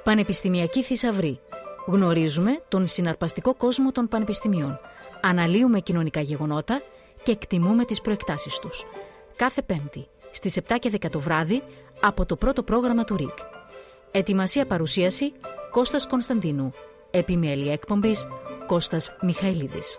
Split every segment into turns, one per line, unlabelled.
Πανεπιστημιακή θησαυρή. Γνωρίζουμε τον συναρπαστικό κόσμο των πανεπιστημίων. Αναλύουμε κοινωνικά γεγονότα και εκτιμούμε τις προεκτάσεις τους. Κάθε Πέμπτη, στις 7 και 10 το βράδυ, από το πρώτο πρόγραμμα του ΡΙΚ. Ετοιμασία παρουσίαση Κώστας Κωνσταντίνου. Επιμέλεια εκπομπής Κώστας Μιχαηλίδης.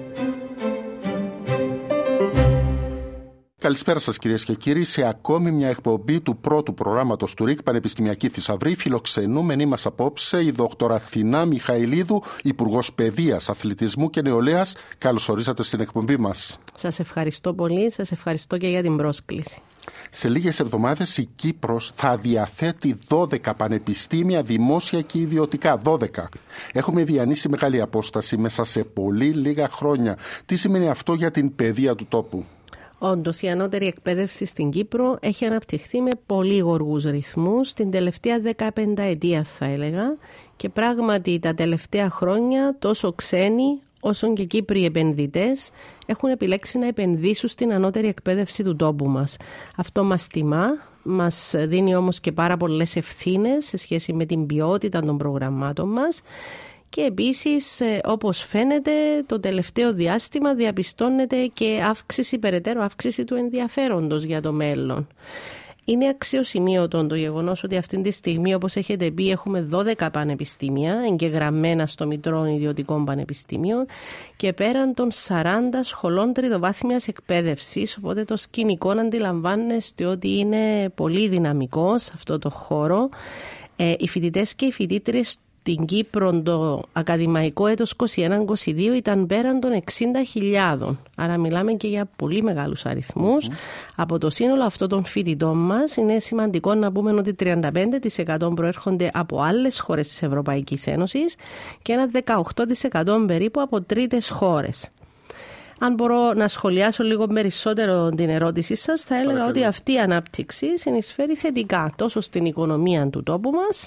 Καλησπέρα σας κυρίες και κύριοι. Σε ακόμη μια εκπομπή του πρώτου προγράμματος του ΡΙΚ Πανεπιστημιακή Θησαυρή, φιλοξενούμενη μας απόψε η δόκτωρα Αθηνά Μιχαηλίδου, Υπουργός Παιδείας, Αθλητισμού και Νεολαίας. Καλώς ορίσατε στην εκπομπή μας.
Σας ευχαριστώ πολύ, σας ευχαριστώ και για την πρόσκληση.
Σε λίγες εβδομάδες η Κύπρος θα διαθέτει 12 πανεπιστήμια δημόσια και ιδιωτικά. 12. Έχουμε διανύσει μεγάλη απόσταση μέσα σε πολύ λίγα χρόνια. Τι σημαίνει αυτό για την παιδεία του τόπου?
Όντως, η ανώτερη εκπαίδευση στην Κύπρο έχει αναπτυχθεί με πολύ γοργούς ρυθμούς την τελευταία 15 ετία θα έλεγα, και πράγματι τα τελευταία χρόνια τόσο ξένοι όσο και Κύπροι επενδυτές έχουν επιλέξει να επενδύσουν στην ανώτερη εκπαίδευση του τόπου μας. Αυτό μας τιμά, μας δίνει όμως και πάρα πολλές ευθύνες σε σχέση με την ποιότητα των προγραμμάτων μας. Και επίσης, όπως φαίνεται, το τελευταίο διάστημα διαπιστώνεται και περαιτέρω αύξηση του ενδιαφέροντος για το μέλλον. Είναι αξιοσημείωτο το γεγονός ότι αυτή τη στιγμή, όπως έχετε πει, έχουμε 12 πανεπιστήμια εγγεγραμμένα στο Μητρό Ιδιωτικών Πανεπιστήμιων και πέραν των 40 σχολών τριτοβάθμιας εκπαίδευσης. Οπότε το σκηνικό αντιλαμβάνεστε ότι είναι πολύ δυναμικό σε αυτό το χώρο. Οι φοιτητές και οι φοιτήτριες στην Κύπρο το ακαδημαϊκό έτος 21-22 ήταν πέραν των 60.000. Άρα μιλάμε και για πολύ μεγάλους αριθμούς. Από το σύνολο αυτών των φοιτητών μας είναι σημαντικό να πούμε ότι 35% προέρχονται από άλλες χώρες της Ευρωπαϊκής Ένωσης και ένα 18% περίπου από τρίτες χώρες. Αν μπορώ να σχολιάσω λίγο περισσότερο την ερώτησή σας, θα έλεγα ότι αυτή η ανάπτυξη συνεισφέρει θετικά τόσο στην οικονομία του τόπου μας,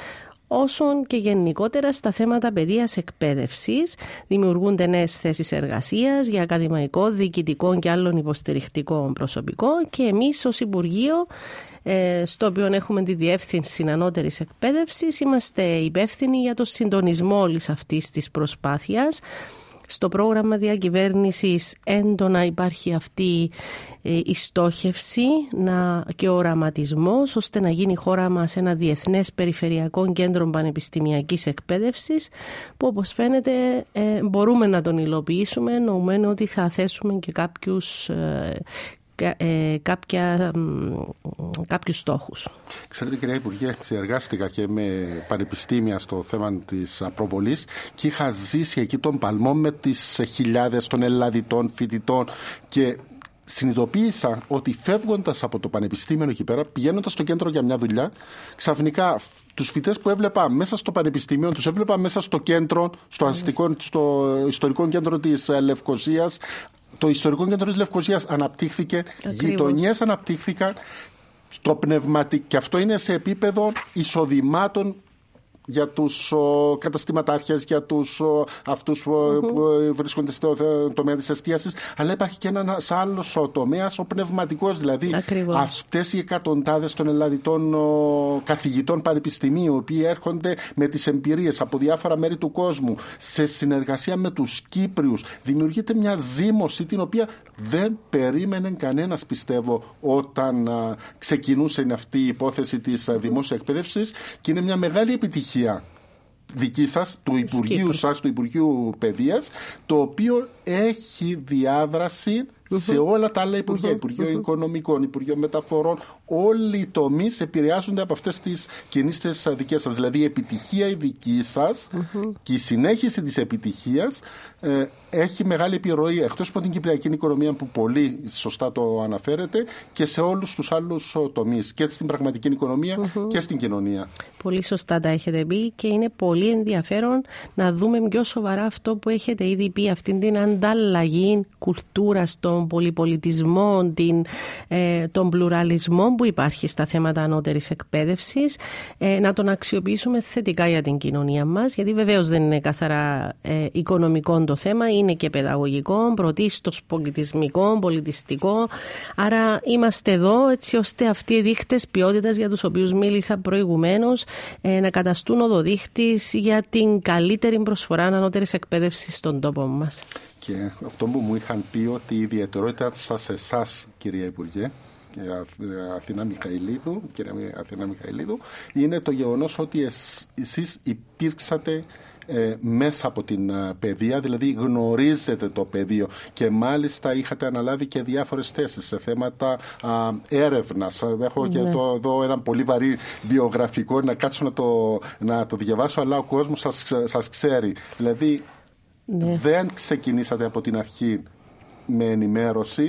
όσον και γενικότερα στα θέματα παιδείας εκπαίδευσης. Δημιουργούνται νέες θέσεις εργασίας για ακαδημαϊκό, διοικητικό και άλλων υποστηρικτικό προσωπικό και εμείς ως Υπουργείο, στο οποίο έχουμε τη Διεύθυνση Ανώτερης Εκπαίδευσης, είμαστε υπεύθυνοι για το συντονισμό όλης αυτής της προσπάθειας. Στο πρόγραμμα διακυβέρνησης έντονα υπάρχει αυτή η στόχευση και ο οραματισμός ώστε να γίνει η χώρα μας ένα διεθνές περιφερειακό κέντρο πανεπιστημιακής εκπαίδευσης που, όπως φαίνεται, μπορούμε να τον υλοποιήσουμε, εννοούμενο ότι θα θέσουμε και κάποιους στόχους.
Ξέρετε, κυρία Υπουργέ, συνεργάστηκα και με πανεπιστήμια στο θέμα της προβολής και είχα ζήσει εκεί τον παλμό με τις χιλιάδες των ελλαδιτών φοιτητών και συνειδητοποίησα ότι φεύγοντας από το πανεπιστήμιο εκεί πέρα, πηγαίνοντας στο κέντρο για μια δουλειά, ξαφνικά τους φοιτητές που έβλεπα μέσα στο πανεπιστήμιο, τους έβλεπα μέσα στο κέντρο, στο ιστορικό κέντρο της Λευκωσίας. Το ιστορικό κέντρο της Λευκωσίας αναπτύχθηκε, γειτονιές αναπτύχθηκαν, στο πνευματικό, και αυτό είναι σε επίπεδο εισοδημάτων για τους καταστηματάρχες, για αυτούς που βρίσκονται στο τομέα της εστίασης, αλλά υπάρχει και ένας άλλος τομέας, ο πνευματικός, δηλαδή αυτές οι εκατοντάδες των ελλαδιτών καθηγητών πανεπιστημίου, οι οποίοι έρχονται με τις εμπειρίες από διάφορα μέρη του κόσμου, σε συνεργασία με τους Κύπριους, δημιουργείται μια ζήμωση την οποία δεν περίμενε κανένας, πιστεύω, όταν ξεκινούσε αυτή η υπόθεση της δημόσιας εκπαίδευσης, και είναι μια μεγάλη επιτυχία δική σας, του Υπουργείου σας, του Υπουργείου Παιδείας, το οποίο έχει διάδραση σε όλα τα άλλα Υπουργεία, Υπουργείο Οικονομικών, Υπουργείο Μεταφορών. Όλοι οι τομείς επηρεάζονται από αυτές τις κινήσεις δικές σας. Δηλαδή η επιτυχία η δική σας και η συνέχιση της επιτυχίας έχει μεγάλη επιρροή, εκτός από την κυπριακή οικονομία που πολύ σωστά το αναφέρετε, και σε όλους τους άλλους τομείς, και στην πραγματική οικονομία και στην κοινωνία.
Πολύ σωστά τα έχετε πει και είναι πολύ ενδιαφέρον να δούμε πιο σοβαρά αυτό που έχετε ήδη πει, αυτήν την ανταλλαγή κουλτούρας, τον πολυπολιτισμό, τον πλουραλισμό που υπάρχει στα θέματα ανώτερης εκπαίδευσης, να τον αξιοποιήσουμε θετικά για την κοινωνία μας, γιατί βεβαίως δεν είναι καθαρά οικονομικό το θέμα, είναι και παιδαγωγικό, πρωτίστως πολιτισμικό, πολιτιστικό. Άρα είμαστε εδώ έτσι ώστε αυτοί οι δείχτες ποιότητας για τους οποίους μίλησα προηγουμένως να καταστούν οδοδείχτης για την καλύτερη προσφορά ανώτερης εκπαίδευσης στον τόπο μας.
Και αυτό που μου είχαν πει ότι η ιδιαιτερότητα σας εσάς, κυρία Υπουργέ, κυρία Αθηνά Μιχαηλίδου, είναι το γεγονός ότι εσείς υπήρξατε μέσα από την παιδεία, δηλαδή γνωρίζετε το πεδίο και μάλιστα είχατε αναλάβει και διάφορες θέσεις σε θέματα έρευνας. Έχω και εδώ ένα πολύ βαρύ βιογραφικό, να κάτσω να το διαβάσω, αλλά ο κόσμος σας ξέρει. Δηλαδή δεν ξεκινήσατε από την αρχή με ενημέρωση,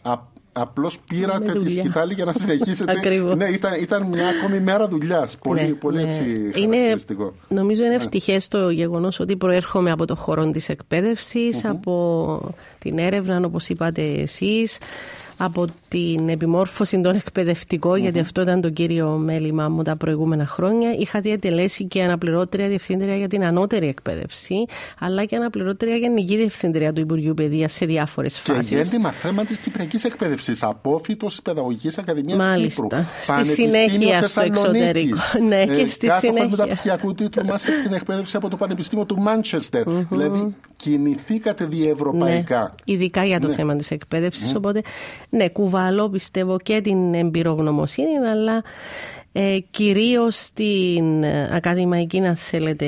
απλώς πήρατε τη σκητάλη για να συνεχίσετε. Ναι, ήταν μια ακόμη μέρα δουλειάς. Πολύ έτσι χαρακτηριστικό.
Νομίζω είναι ευτυχές το γεγονός ότι προέρχομαι από το χώρο της εκπαίδευσης, από την έρευνα, όπως είπατε εσείς, από την επιμόρφωση των εκπαιδευτικών, γιατί αυτό ήταν το κύριο μέλημά μου τα προηγούμενα χρόνια. Είχα διατελέσει και αναπληρώτρια διευθύντρια για την ανώτερη εκπαίδευση, αλλά και αναπληρώτρια γενική διευθύντρια του Υπουργείου Παιδείας σε διάφορες φάσεις.
Και γέννημα θέμα της Κυπριακής Εκπαίδευσης, απόφοιτος της Παιδαγωγικής Ακαδημίας
Μάλιστα.
Κύπρου.
Στη συνέχεια στο εξωτερικό. Ναι, και στη συνέχεια.
Μεταπτυχιακού τίτλου μάστερ στην εκπαίδευση από το Πανεπιστήμιο του Μάντσεστερ. Δηλαδή κινηθήκατε διευρωπαϊκά.
Ναι, ειδικά για το θέμα της εκπαίδευσης. Οπότε, ναι, κουβαλώ πιστεύω και την εμπειρογνωμοσύνη, αλλά κυρίως στην ακαδημαϊκή, αν θέλετε,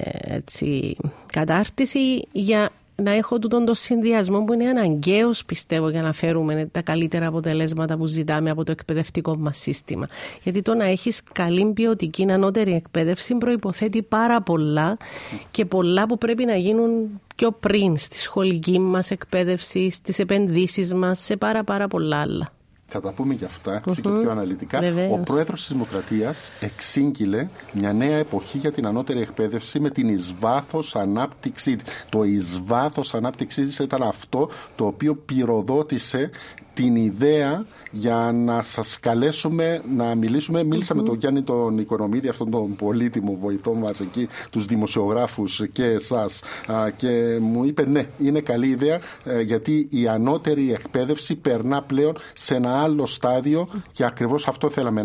έτσι, κατάρτιση, για να έχω τούτον το συνδυασμό που είναι αναγκαίος, πιστεύω, για να φέρουμε τα καλύτερα αποτελέσματα που ζητάμε από το εκπαιδευτικό μας σύστημα. Γιατί το να έχεις καλή ποιοτική ανώτερη εκπαίδευση προϋποθέτει πάρα πολλά και πολλά που πρέπει να γίνουν πιο πριν στη σχολική μας εκπαίδευση, στις επενδύσεις μας, σε πάρα πολλά άλλα.
Θα τα πούμε και αυτά και πιο αναλυτικά.
Βεβαίως.
Ο πρόεδρος της Δημοκρατίας εξήγηλε μια νέα εποχή για την ανώτερη εκπαίδευση με την εις-βάθος ανάπτυξη. Το εις-βάθος ανάπτυξη ήταν αυτό το οποίο πυροδότησε την ιδέα για να σας καλέσουμε να μιλήσουμε. Μίλησα με τον Γιάννη τον Οικονομίδη, αυτόν τον πολύτιμο βοηθό μας εκεί, τους δημοσιογράφους και εσάς, και μου είπε ναι, είναι καλή ιδέα, γιατί η ανώτερη εκπαίδευση περνά πλέον σε ένα άλλο στάδιο και ακριβώς αυτό θέλαμε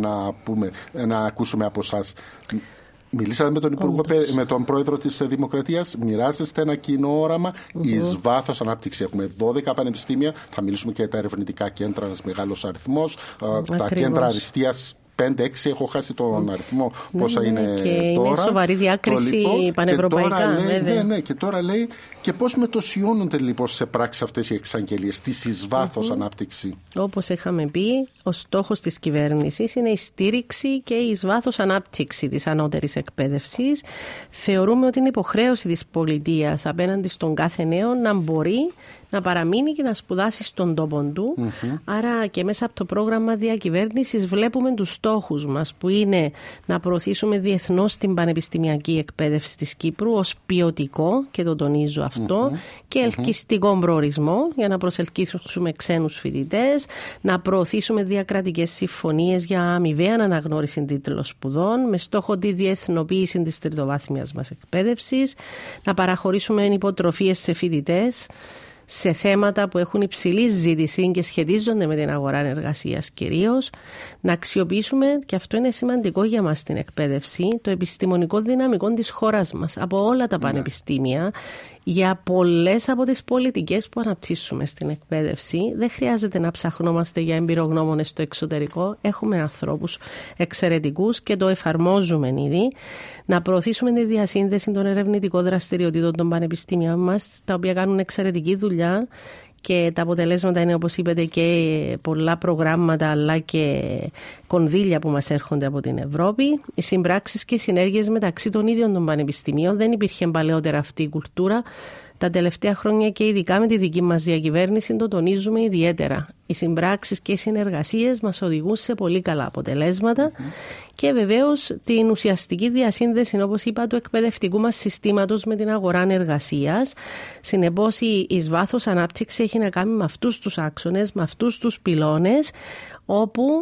να ακούσουμε από εσάς. Μιλήσατε με τον Υπουργό, με τον Πρόεδρο της Δημοκρατίας, μοιράζεστε ένα κοινό όραμα εις βάθος ανάπτυξη. Έχουμε 12 πανεπιστήμια, θα μιλήσουμε και για τα ερευνητικά κέντρα, ένας μεγάλος αριθμός, τα κέντρα αριστείας 5-6, έχω χάσει τον αριθμό πόσα είναι
και
τώρα.
Είναι σοβαρή διάκριση πανευρωπαϊκά.
Και τώρα λέει και πώς μετωσιώνονται λοιπόν σε πράξη αυτές οι εξαγγελίες της εις βάθος ανάπτυξη.
Όπως είχαμε πει, ο στόχος της κυβέρνησης είναι η στήριξη και η εις βάθος ανάπτυξη της ανώτερης εκπαίδευσης. Θεωρούμε ότι είναι υποχρέωση της πολιτείας απέναντι στον κάθε νέο να μπορεί να παραμείνει και να σπουδάσει στον τόπο του. Άρα και μέσα από το πρόγραμμα διακυβέρνησης βλέπουμε τους στόχους μας, που είναι να προωθήσουμε διεθνώς την πανεπιστημιακή εκπαίδευση της Κύπρου ως ποιοτικό, και το τονίζω αυτό, και ελκυστικό προορισμό για να προσελκύσουμε ξένους φοιτητές, να προωθήσουμε διακρατικές συμφωνίες για αμοιβαία αναγνώριση τίτλων σπουδών με στόχο τη διεθνοποίηση της τριτοβάθμιας μας εκπαίδευσης, να παραχωρήσουμε υποτροφίες σε φοιτητές σε θέματα που έχουν υψηλή ζήτηση και σχετίζονται με την αγορά εργασίας κυρίως, να αξιοποιήσουμε, και αυτό είναι σημαντικό για μας στην εκπαίδευση, το επιστημονικό δυναμικό της χώρας μας από όλα τα πανεπιστήμια για πολλές από τις πολιτικές που αναπτύσσουμε στην εκπαίδευση. Δεν χρειάζεται να ψαχνόμαστε για εμπειρογνώμονες στο εξωτερικό. Έχουμε ανθρώπους εξαιρετικούς και το εφαρμόζουμε ήδη. Να προωθήσουμε τη διασύνδεση των ερευνητικών δραστηριοτήτων των πανεπιστήμιων μας, τα οποία κάνουν εξαιρετική δουλειά. Και τα αποτελέσματα είναι, όπως είπατε, και πολλά προγράμματα αλλά και κονδύλια που μας έρχονται από την Ευρώπη. Οι συμπράξεις και οι συνέργειες μεταξύ των ίδιων των πανεπιστημίων, δεν υπήρχε παλαιότερα αυτή η κουλτούρα. Τα τελευταία χρόνια και ειδικά με τη δική μας διακυβέρνηση το τονίζουμε ιδιαίτερα. Οι συμπράξεις και οι συνεργασίες μας οδηγούν σε πολύ καλά αποτελέσματα και βεβαίως την ουσιαστική διασύνδεση, όπως είπα, του εκπαιδευτικού μας συστήματος με την αγορά εργασίας. Συνεπώς η εις βάθος ανάπτυξη έχει να κάνει με αυτούς τους άξονες, με αυτούς τους πυλώνες, όπου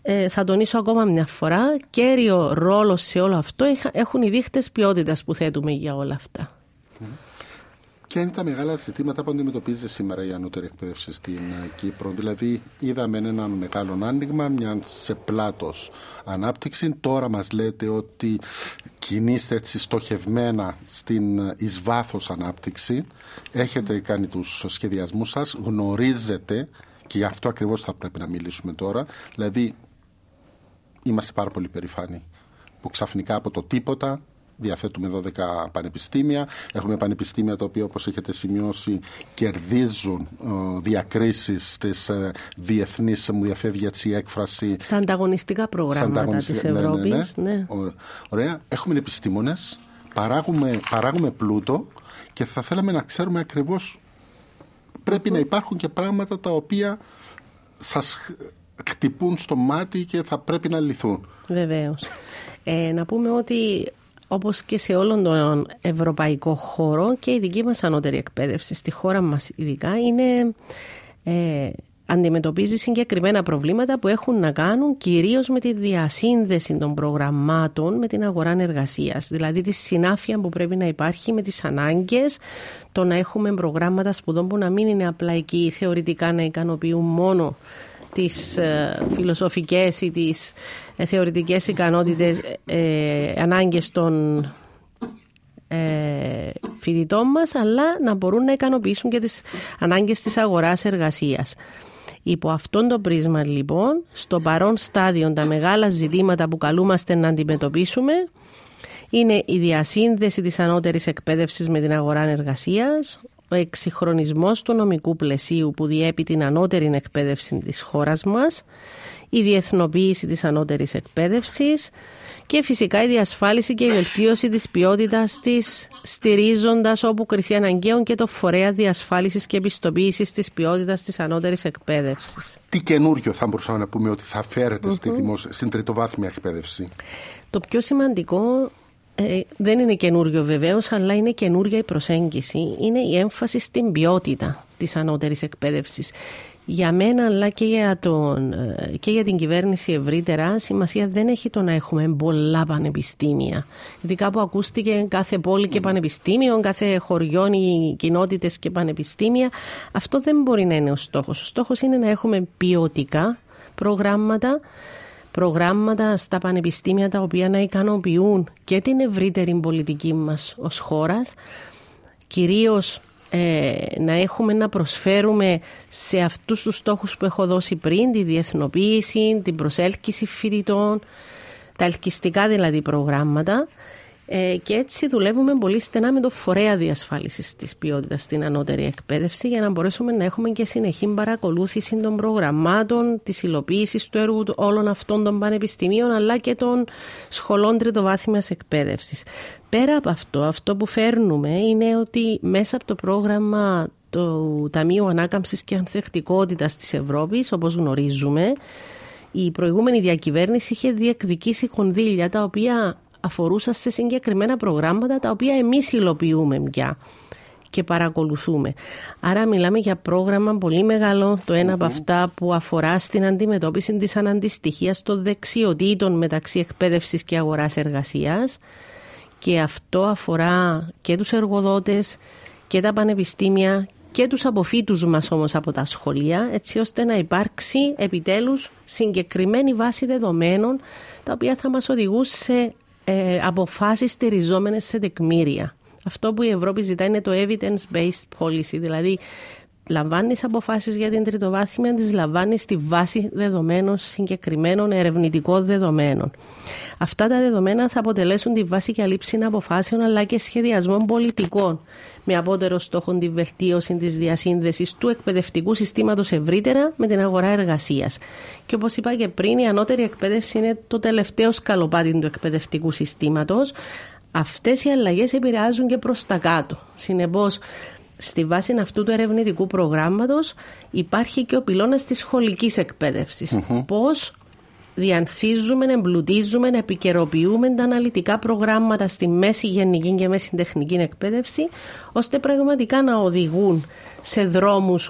θα τονίσω ακόμα μια φορά, κέριο ρόλο σε όλο αυτό έχουν οι δείχτες ποιότητας που θέτουμε για όλα αυτά.
Ποια είναι τα μεγάλα ζητήματα που αντιμετωπίζει σήμερα η ανώτερη εκπαίδευση στην Κύπρο? Δηλαδή, είδαμε ένα μεγάλο άνοιγμα, μια σε πλάτος ανάπτυξη. Τώρα μας λέτε ότι κινείστε έτσι στοχευμένα στην εις βάθος ανάπτυξη. Έχετε κάνει τους σχεδιασμούς σας, γνωρίζετε, και γι' αυτό ακριβώς θα πρέπει να μιλήσουμε τώρα. Δηλαδή, είμαστε πάρα πολύ περηφάνοι που ξαφνικά από το τίποτα διαθέτουμε 12 πανεπιστήμια. Έχουμε πανεπιστήμια τα οποία, όπως έχετε σημειώσει, κερδίζουν διακρίσεις στις διεθνείς, μου διαφεύγει έτσι η έκφραση,
στα ανταγωνιστικά προγράμματα της Ευρώπης. Ναι.
Ωραία. Έχουμε επιστήμονες, παράγουμε πλούτο και θα θέλαμε να ξέρουμε ακριβώς, πρέπει να υπάρχουν και πράγματα τα οποία σας χτυπούν στο μάτι και θα πρέπει να λυθούν.
Βεβαίως. Να πούμε ότι όπως και σε όλον τον ευρωπαϊκό χώρο και η δική μας ανώτερη εκπαίδευση, στη χώρα μας ειδικά, αντιμετωπίζει συγκεκριμένα προβλήματα που έχουν να κάνουν κυρίως με τη διασύνδεση των προγραμμάτων με την αγορά εργασίας. Δηλαδή τη συνάφεια που πρέπει να υπάρχει με τις ανάγκες, το να έχουμε προγράμματα σπουδών που να μην είναι απλά εκεί θεωρητικά να ικανοποιούν μόνο τις φιλοσοφικές ή τις θεωρητικές ικανότητες, ανάγκες των φοιτητών μας, αλλά να μπορούν να ικανοποιήσουν και τις ανάγκες της αγοράς εργασίας. Υπό αυτόν το πρίσμα, λοιπόν, στο παρόν στάδιο τα μεγάλα ζητήματα που καλούμαστε να αντιμετωπίσουμε είναι η διασύνδεση της ανώτερης εκπαίδευσης με την αγορά εργασίας, ο εξυγχρονισμός του νομικού πλαισίου που διέπει την ανώτερη εκπαίδευση της χώρας μας, η διεθνοποίηση της ανώτερης εκπαίδευσης και φυσικά η διασφάλιση και η βελτίωση της ποιότητας της, στηρίζοντας όπου κριθεί αναγκαίον και το φορέα διασφάλισης και επιστοποίησης της ποιότητας της ανώτερης εκπαίδευσης.
Τι καινούριο θα μπορούσαμε να πούμε ότι θα φέρετε στην τριτοβάθμια εκπαίδευση?
Το πιο σημαντικό δεν είναι καινούριο βεβαίως, αλλά είναι καινούρια η προσέγγιση. Είναι η έμφαση στην ποιότητα της ανώτερης εκπαίδευσης. Για μένα, αλλά και για την κυβέρνηση ευρύτερα, σημασία δεν έχει το να έχουμε πολλά πανεπιστήμια. Γιατί κάπου ακούστηκε κάθε πόλη και πανεπιστήμιο, κάθε χωριό οι κοινότητες και πανεπιστήμια. Αυτό δεν μπορεί να είναι ο στόχος. Ο στόχος είναι να έχουμε ποιοτικά προγράμματα στα πανεπιστήμια τα οποία να ικανοποιούν και την ευρύτερη πολιτική μας ως χώρας, κυρίως να έχουμε να προσφέρουμε σε αυτούς τους στόχους που έχω δώσει πριν, τη διεθνοποίηση, την προσέλκυση φοιτητών, τα ελκυστικά δηλαδή προγράμματα, και έτσι δουλεύουμε πολύ στενά με το φορέα διασφάλισης της ποιότητας στην ανώτερη εκπαίδευση για να μπορέσουμε να έχουμε και συνεχή παρακολούθηση των προγραμμάτων, της υλοποίησης του έργου όλων αυτών των πανεπιστημίων αλλά και των σχολών τριτοβάθμιας εκπαίδευσης. Πέρα από αυτό που φέρνουμε είναι ότι μέσα από το πρόγραμμα του Ταμείου Ανάκαμψης και Ανθεκτικότητας της Ευρώπης, όπως γνωρίζουμε, η προηγούμενη διακυβέρνηση είχε διεκδικήσει κονδύλια τα οποία αφορούσαν σε συγκεκριμένα προγράμματα τα οποία εμείς υλοποιούμε πια και παρακολουθούμε. Άρα μιλάμε για πρόγραμμα πολύ μεγάλο, το ένα από αυτά που αφορά στην αντιμετώπιση της αναντιστοιχίας των δεξιοτήτων μεταξύ εκπαίδευσης και αγοράς εργασίας, και αυτό αφορά και τους εργοδότες και τα πανεπιστήμια και τους αποφύτους μας όμως από τα σχολεία, έτσι ώστε να υπάρξει επιτέλους συγκεκριμένη βάση δεδομένων τα οποία θα μας οδηγούν σε αποφάσεις στηριζόμενες σε τεκμήρια. Αυτό που η Ευρώπη ζητά είναι το evidence-based policy, δηλαδή λαμβάνεις αποφάσεις για την τριτοβάθμια, τις λαμβάνεις στη βάση δεδομένων συγκεκριμένων ερευνητικών δεδομένων. Αυτά τα δεδομένα θα αποτελέσουν τη βάση για λήψη αποφάσεων αλλά και σχεδιασμών πολιτικών, με απότερο στόχο τη βελτίωση της διασύνδεσης του εκπαιδευτικού συστήματος ευρύτερα με την αγορά εργασίας. Και όπως είπα και πριν, η ανώτερη εκπαίδευση είναι το τελευταίο σκαλοπάτι του εκπαιδευτικού συστήματος. Αυτές οι αλλαγές επηρεάζουν και προς τα κάτω. Συνεπώς, στη βάση αυτού του ερευνητικού προγράμματος υπάρχει και ο πυλώνας της σχολικής εκπαίδευσης. Πώς διανθίζουμε, εμπλουτίζουμε, επικαιροποιούμε τα αναλυτικά προγράμματα στη μέση γενική και μέση τεχνική εκπαίδευση, ώστε πραγματικά να οδηγούν σε δρόμους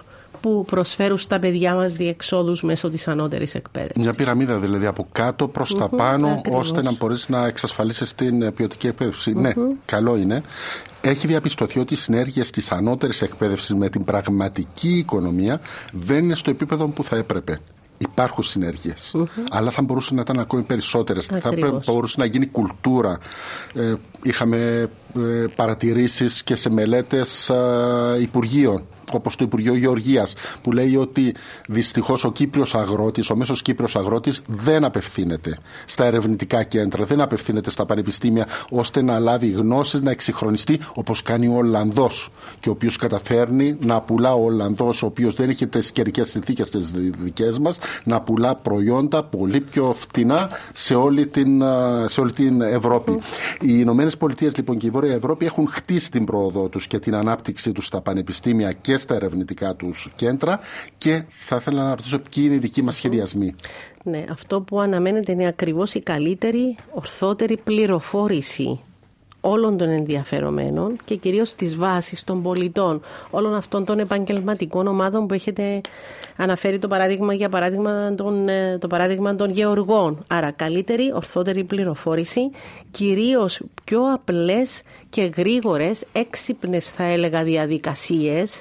που προσφέρουν στα παιδιά μας διεξόδους μέσω της ανώτερης εκπαίδευσης.
Μια πυραμίδα δηλαδή από κάτω προς τα πάνω, ακριβώς, ώστε να μπορείς να εξασφαλίσεις την ποιοτική εκπαίδευση. Ναι, καλό είναι. Έχει διαπιστωθεί ότι οι συνέργειες της ανώτερης εκπαίδευσης με την πραγματική οικονομία δεν είναι στο επίπεδο που θα έπρεπε. Υπάρχουν συνέργειες, αλλά θα μπορούσαν να ήταν ακόμη περισσότερες.
Ακριβώς.
Θα μπορούσε να γίνει κουλτούρα. Είχαμε παρατηρήσεις και σε μελέτες υπουργείων, όπως το Υπουργείο Γεωργίας, που λέει ότι δυστυχώς ο Κύπριος αγρότης, ο μέσος Κύπριος αγρότης δεν απευθύνεται στα ερευνητικά κέντρα, δεν απευθύνεται στα πανεπιστήμια, ώστε να λάβει γνώσεις, να εξυγχρονιστεί, όπως κάνει ο Ολλανδός, και ο οποίος καταφέρνει να πουλά, ο Ολλανδός, ο οποίος δεν έχει τις καιρικές συνθήκες τις δικές μας, να πουλά προϊόντα πολύ πιο φτηνά σε όλη την Ευρώπη. Οι Ηνωμένες Πολιτείες λοιπόν και η Βόρεια Ευρώπη έχουν χτίσει την πρόοδό τους και την ανάπτυξή τους στα πανεπιστήμια και στα ερευνητικά τους κέντρα, και θα ήθελα να ρωτήσω ποιοι είναι οι δικοί μας σχεδιασμοί.
Ναι, αυτό που αναμένεται είναι ακριβώς η καλύτερη, ορθότερη πληροφόρηση όλων των ενδιαφερομένων και κυρίως της βάσης των πολιτών, όλων αυτών των επαγγελματικών ομάδων που έχετε αναφέρει το παράδειγμα των γεωργών. Άρα καλύτερη, ορθότερη πληροφόρηση, κυρίως πιο απλές και γρήγορες, έξυπνες θα έλεγα διαδικασίες,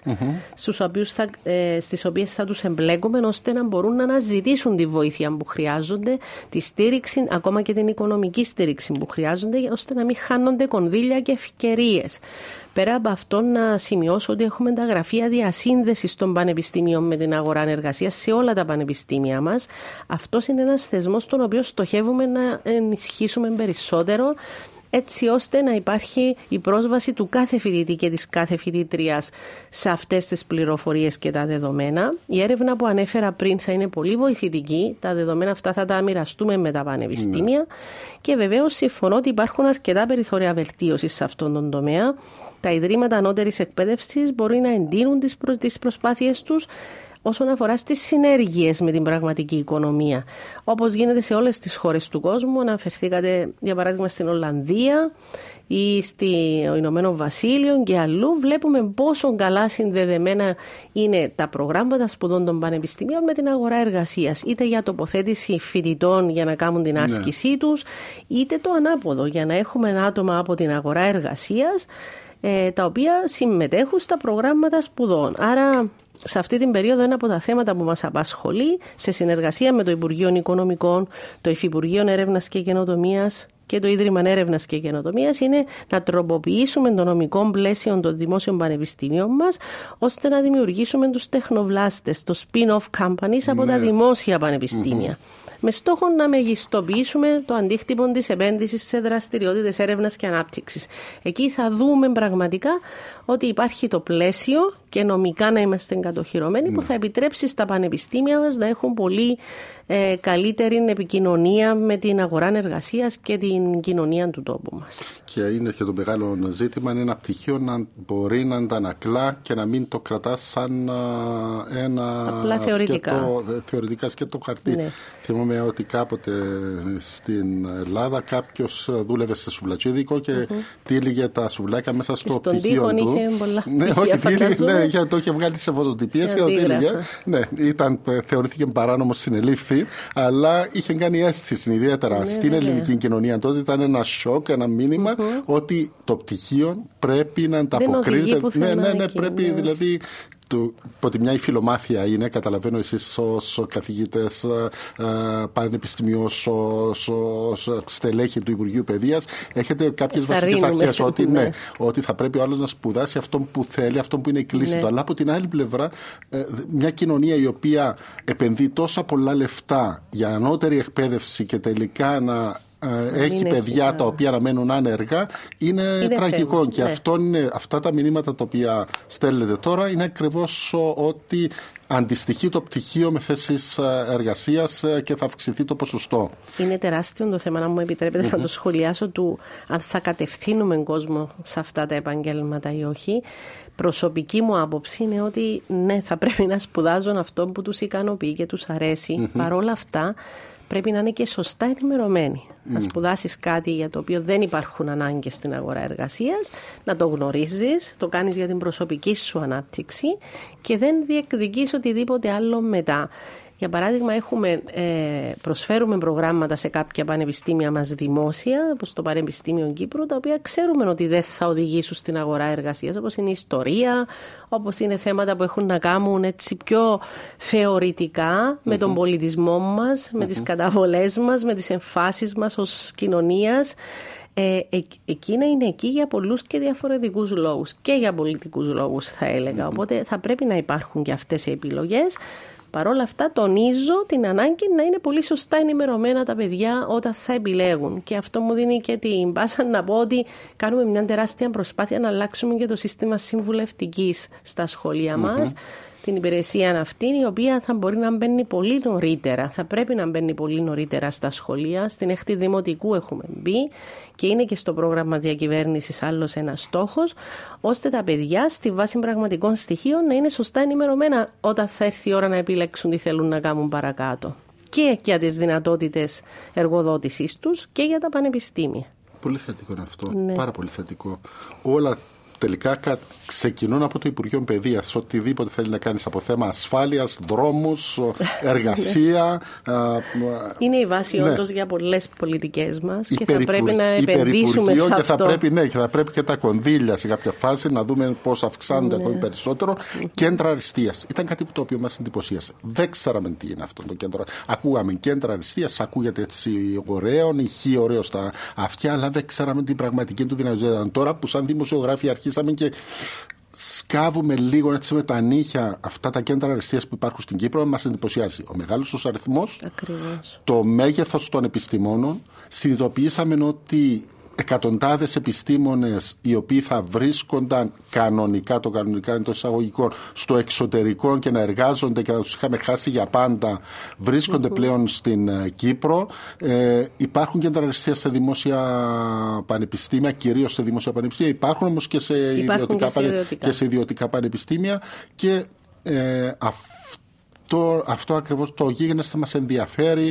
στις οποίες θα τους εμπλέκουμε, ώστε να μπορούν να αναζητήσουν τη βοήθεια που χρειάζονται, τη στήριξη, ακόμα και την οικονομική στήριξη που χρειάζονται, ώστε να μην χάνονται κονδύλια και ευκαιρίες. Πέρα από αυτό, να σημειώσω ότι έχουμε τα γραφεία διασύνδεσης των πανεπιστήμιων με την αγορά εργασίας σε όλα τα πανεπιστήμια μας. Αυτός είναι ένας θεσμός τον οποίο στοχεύουμε να ενισχύσουμε περισσότερο, έτσι ώστε να υπάρχει η πρόσβαση του κάθε φοιτητή και της κάθε φοιτήτριας σε αυτές τις πληροφορίες και τα δεδομένα. Η έρευνα που ανέφερα πριν θα είναι πολύ βοηθητική. Τα δεδομένα αυτά θα τα μοιραστούμε με τα πανεπιστήμια. Και βεβαίως συμφωνώ ότι υπάρχουν αρκετά περιθώρια βελτίωσης σε αυτόν τον τομέα. Τα ιδρύματα ανώτερης εκπαίδευσης μπορεί να εντείνουν τις προσπάθειες τους όσον αφορά στις συνέργειες με την πραγματική οικονομία. Όπως γίνεται σε όλες τις χώρες του κόσμου, αναφερθήκατε για παράδειγμα στην Ολλανδία ή στο Ηνωμένο Βασίλειο και αλλού, βλέπουμε πόσο καλά συνδεδεμένα είναι τα προγράμματα σπουδών των πανεπιστημίων με την αγορά εργασίας, είτε για τοποθέτηση φοιτητών για να κάνουν την άσκησή τους, είτε το ανάποδο, για να έχουμε άτομα από την αγορά εργασίας τα οποία συμμετέχουν στα προγράμματα σπουδών. Άρα σε αυτή την περίοδο ένα από τα θέματα που μας απασχολεί, σε συνεργασία με το Υπουργείο Οικονομικών, το Υφυπουργείο Έρευνας και Καινοτομίας και το Ίδρυμα Έρευνας και Καινοτομίας, είναι να τροποποιήσουμε το νομικό πλαίσιο των δημόσιων πανεπιστημίων μας, ώστε να δημιουργήσουμε τους τεχνοβλάστες, το spin-off companies από τα δημόσια πανεπιστήμια. Με στόχο να μεγιστοποιήσουμε το αντίκτυπο της επένδυσης σε δραστηριότητες έρευνας και ανάπτυξης. Εκεί θα δούμε πραγματικά ότι υπάρχει το πλαίσιο και νομικά να είμαστε κατοχυρωμένοι, που θα επιτρέψει στα πανεπιστήμια μας να έχουν πολύ καλύτερη επικοινωνία με την αγορά εργασίας και την κοινωνία του τόπου μας.
Και είναι και το μεγάλο ζήτημα, είναι ένα πτυχίο να μπορεί να αντανακλά και να μην το κρατάς σαν ένα
απλά
θεωρητικά σκέτο χαρτί.
Ναι.
Θυμάμαι ότι κάποτε στην Ελλάδα κάποιος δούλευε σε σουβλατσίδικο και τύλιγε τα σουβλάκια μέσα στο πτυχίο του.
Είχε πολλά
το είχε βγάλει σε φωτοτυπίες και το τύλιγε. Ναι, θεωρήθηκε παράνομο, συνελήφθη, αλλά είχε κάνει αίσθηση ιδιαίτερα στην ελληνική κοινωνία. Τότε ήταν ένα σοκ, ένα μήνυμα ότι το πτυχίο πρέπει να ανταποκρίνεται. Πρέπει δηλαδή. Από τη μια η φιλομάθεια είναι, καταλαβαίνω εσείς ως καθηγητές πανεπιστημίου, ως στελέχη του Υπουργείου Παιδείας, έχετε κάποιες βασικές αρχές ότι θα πρέπει ο άλλος να σπουδάσει αυτό που θέλει, αυτό που είναι η κλίση του. Αλλά από την άλλη πλευρά, μια κοινωνία η οποία επενδύει τόσα πολλά λεφτά για ανώτερη εκπαίδευση και τελικά να έχει παιδιά τα οποία να μένουν άνεργα, είναι τραγικό. Και αυτά τα μηνύματα τα οποία στέλνετε τώρα είναι ακριβώς ότι αντιστοιχεί το πτυχίο με θέσεις εργασίας και θα αυξηθεί το ποσοστό.
Είναι τεράστιο το θέμα, να μου επιτρέπετε να το σχολιάσω, του αν θα κατευθύνουμε κόσμο σε αυτά τα επαγγέλματα ή όχι. Προσωπική μου άποψη είναι ότι ναι, θα πρέπει να σπουδάζουν αυτό που τους ικανοποιεί και τους αρέσει. Παρόλα αυτά, πρέπει να είναι και σωστά ενημερωμένοι. Θα σπουδάσεις κάτι για το οποίο δεν υπάρχουν ανάγκες στην αγορά εργασίας, να το γνωρίζεις, το κάνεις για την προσωπική σου ανάπτυξη και δεν διεκδικείς οτιδήποτε άλλο μετά. Για παράδειγμα, προσφέρουμε προγράμματα σε κάποια πανεπιστήμια μας δημόσια, όπως το Πανεπιστήμιο Κύπρου, τα οποία ξέρουμε ότι δεν θα οδηγήσουν στην αγορά εργασίας, όπως είναι η ιστορία, όπως είναι θέματα που έχουν να κάνουν έτσι πιο θεωρητικά με τον πολιτισμό μας, με τις καταβολές μας, με τις εμφάσεις μας ως κοινωνίας. Εκείνα είναι εκεί για πολλούς και διαφορετικούς λόγους και για πολιτικούς λόγους θα έλεγα. Οπότε θα πρέπει να υπάρχουν και αυτές οι επιλογές. Παρ' όλα αυτά τονίζω την ανάγκη να είναι πολύ σωστά ενημερωμένα τα παιδιά όταν θα επιλέγουν. Και αυτό μου δίνει και την πάσα να πω ότι κάνουμε μια τεράστια προσπάθεια να αλλάξουμε και το σύστημα συμβουλευτικής στα σχολεία μας. Την υπηρεσία αυτή, η οποία θα μπορεί να μπαίνει πολύ νωρίτερα. Θα πρέπει να μπαίνει πολύ νωρίτερα στα σχολεία. Στην έκτη δημοτικού έχουμε μπει και είναι και στο πρόγραμμα διακυβέρνησης άλλος ένας στόχος, ώστε τα παιδιά στη βάση πραγματικών στοιχείων να είναι σωστά ενημερωμένα όταν θα έρθει η ώρα να επιλέξουν τι θέλουν να κάνουν παρακάτω. Και για τις δυνατότητες εργοδότησής τους και για τα πανεπιστήμια.
Πολύ θετικό είναι αυτό. Ναι. Πάρα πολύ θετικό. Όλα τελικά ξεκινούν από το Υπουργείο Παιδείας. Οτιδήποτε θέλει να κάνεις από θέμα ασφάλειας, δρόμους, εργασία.
Είναι η βάση όντως για πολλές πολιτικές μας και θα πρέπει να επενδύσουμε σε αυτό.
Και θα πρέπει και τα κονδύλια σε κάποια φάση να δούμε πώς αυξάνονται ακόμη περισσότερο. Κέντρα αριστείας. Ήταν κάτι το οποίο μας εντυπωσίασε. Δεν ξέραμε τι είναι αυτό το κέντρο. Ακούγαμε κέντρα αριστείας, ακούγεται έτσι ωραίο, ηχεί ωραίο στα αυτιά, αλλά δεν ξέραμε την πραγματική του δυνατότητα. Τώρα που σαν δημοσιογράφοι αρχίσαμε και σκάβουμε λίγο έτσι με τα νύχια αυτά τα κέντρα αριστείας που υπάρχουν στην Κύπρο, μας εντυπωσιάζει ο μεγάλος τους αριθμός, το μέγεθος των επιστημόνων. Συνειδητοποιήσαμε ότι εκατοντάδες επιστήμονες οι οποίοι θα βρίσκονταν κανονικά, το κανονικά εντός εισαγωγικών, στο εξωτερικό και να εργάζονται και να τους είχαμε χάσει για πάντα, βρίσκονται πλέον στην Κύπρο. Υπάρχουν κέντρα αριστείας σε δημόσια πανεπιστήμια, κυρίως σε δημόσια πανεπιστήμια. Υπάρχουν όμως και σε ιδιωτικά πανεπιστήμια και αυτό ακριβώς το γίγνεσθε μας ενδιαφέρει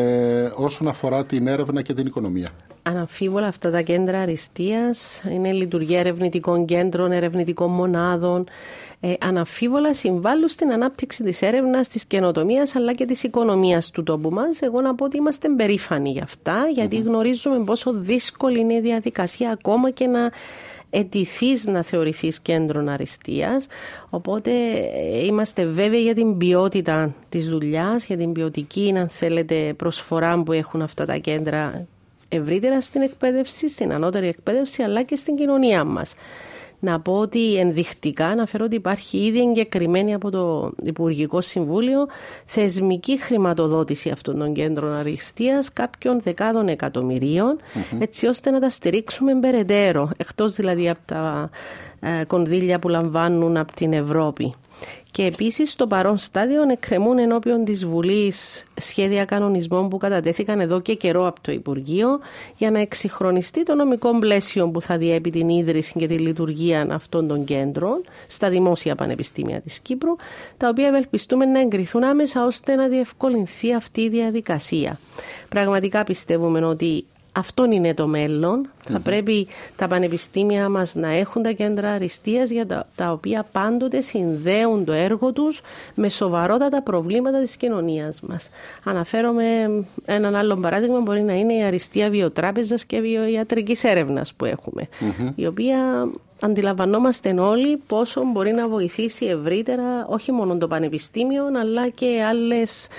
όσον αφορά την έρευνα και την οικονομία.
Αναμφίβολα αυτά τα κέντρα αριστείας είναι λειτουργία ερευνητικών κέντρων, ερευνητικών μονάδων. Αναμφίβολα συμβάλλουν στην ανάπτυξη της έρευνας, της καινοτομίας αλλά και της οικονομίας του τόπου μας. Εγώ να πω ότι είμαστε περήφανοι γι' αυτά, γιατί γνωρίζουμε πόσο δύσκολη είναι η διαδικασία ακόμα και να αιτηθείς να θεωρηθείς κέντρο αριστείας. Οπότε είμαστε βέβαιοι για την ποιότητα της δουλειάς, για την ποιοτική, αν θέλετε, προσφορά που έχουν αυτά τα κέντρα ευρύτερα στην εκπαίδευση, στην ανώτερη εκπαίδευση αλλά και στην κοινωνία μας. Να πω ότι ενδεικτικά αναφέρω ότι υπάρχει ήδη εγκεκριμένη από το Υπουργικό Συμβούλιο θεσμική χρηματοδότηση αυτών των κέντρων αριστείας κάποιων δεκάδων εκατομμυρίων, έτσι ώστε να τα στηρίξουμε περαιτέρω, εκτός δηλαδή από τα κονδύλια που λαμβάνουν από την Ευρώπη. Και επίσης στο παρόν στάδιο εκκρεμούν ενώπιον της Βουλής σχέδια κανονισμών που κατατέθηκαν εδώ και καιρό από το Υπουργείο για να εξυγχρονιστεί το νομικό πλαίσιο που θα διέπει την ίδρυση και τη λειτουργία αυτών των κέντρων στα δημόσια πανεπιστήμια της Κύπρου, τα οποία ευελπιστούμε να εγκριθούν άμεσα ώστε να διευκολυνθεί αυτή η διαδικασία. Πραγματικά πιστεύουμε ότι αυτόν είναι το μέλλον. Θα πρέπει τα πανεπιστήμια μας να έχουν τα κέντρα αριστείας για τα οποία πάντοτε συνδέουν το έργο τους με σοβαρότατα προβλήματα της κοινωνίας μας. Αναφέρομαι έναν άλλο παράδειγμα, μπορεί να είναι η αριστεία βιοτράπεζας και βιοιατρικής έρευνας που έχουμε, η οποία αντιλαμβανόμαστε όλοι πόσο μπορεί να βοηθήσει ευρύτερα όχι μόνο το πανεπιστήμιο αλλά και άλλες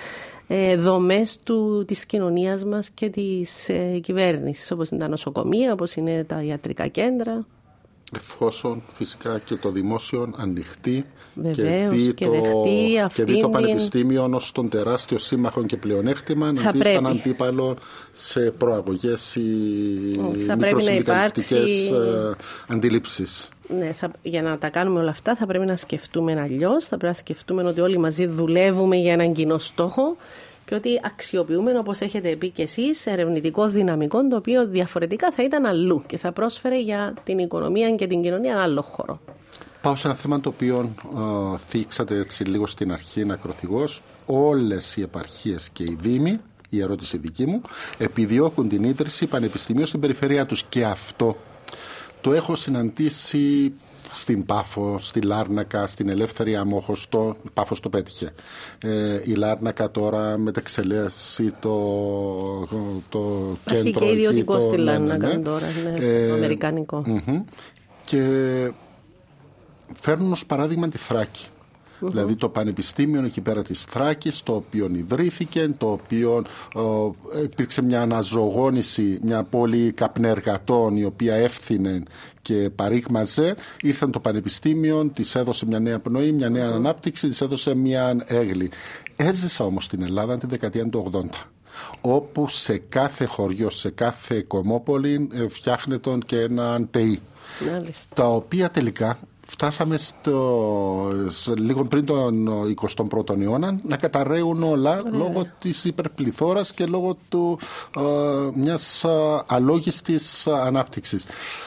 δομές της κοινωνίας μας και της κυβέρνησης, όπως είναι τα νοσοκομεία, όπως είναι τα ιατρικά κέντρα.
Εφόσον φυσικά και το δημόσιο ανοιχτεί
και δει
το πανεπιστήμιο ως τον τεράστιο σύμμαχο και πλεονέκτημα, να δει σαν αντίπαλο σε προαγωγές ή μικροσυνδικαλιστικές αντιλήψεις.
Ναι, για να τα κάνουμε όλα αυτά θα πρέπει να σκεφτούμε αλλιώς, θα πρέπει να σκεφτούμε ότι όλοι μαζί δουλεύουμε για έναν κοινό στόχο και ότι αξιοποιούμε, όπως έχετε πει και εσείς, ερευνητικό δυναμικό το οποίο διαφορετικά θα ήταν αλλού και θα πρόσφερε για την οικονομία και την κοινωνία ένα άλλο χώρο.
Πάω σε ένα θέμα το οποίο θίξατε έτσι λίγο στην αρχή ακροθυγώς. Όλες οι επαρχίες και οι δήμοι η ερώτηση δική μου, επιδιώκουν την ίδρυση πανεπιστημίου στην περιφέρεια τους. Και αυτό το έχω συναντήσει στην Πάφο, στη Λάρνακα, στην Ελεύθερη Αμόχωστο. Η Πάφος το πέτυχε. Η Λάρνακα τώρα μεταξελέσει το κέντρο.
Έχει και ιδιωτικό στη Λάρνακα τώρα, το αμερικανικό.
Και φέρνουν ως παράδειγμα τη Θράκη. Δηλαδή το πανεπιστήμιο εκεί πέρα της Θράκης, το οποίο ιδρύθηκε, το οποίο υπήρξε μια αναζωογόνηση, μια πόλη καπνεργατών η οποία έφθινε και παρήγμαζε. Ήρθαν το πανεπιστήμιο, της έδωσε μια νέα πνοή, μια νέα ανάπτυξη, της έδωσε μια έγλη. Έζησα όμως στην Ελλάδα την δεκαετία του 80, όπου σε κάθε χωριό, σε κάθε κομμόπολη φτιάχνετον και έναν ΤΕΙ, τα οποία τελικά φτάσαμε λίγο πριν τον 21ο αιώνα να καταρρέουν όλα λόγω της υπερπληθώρας και λόγω μιας αλόγιστης ανάπτυξης.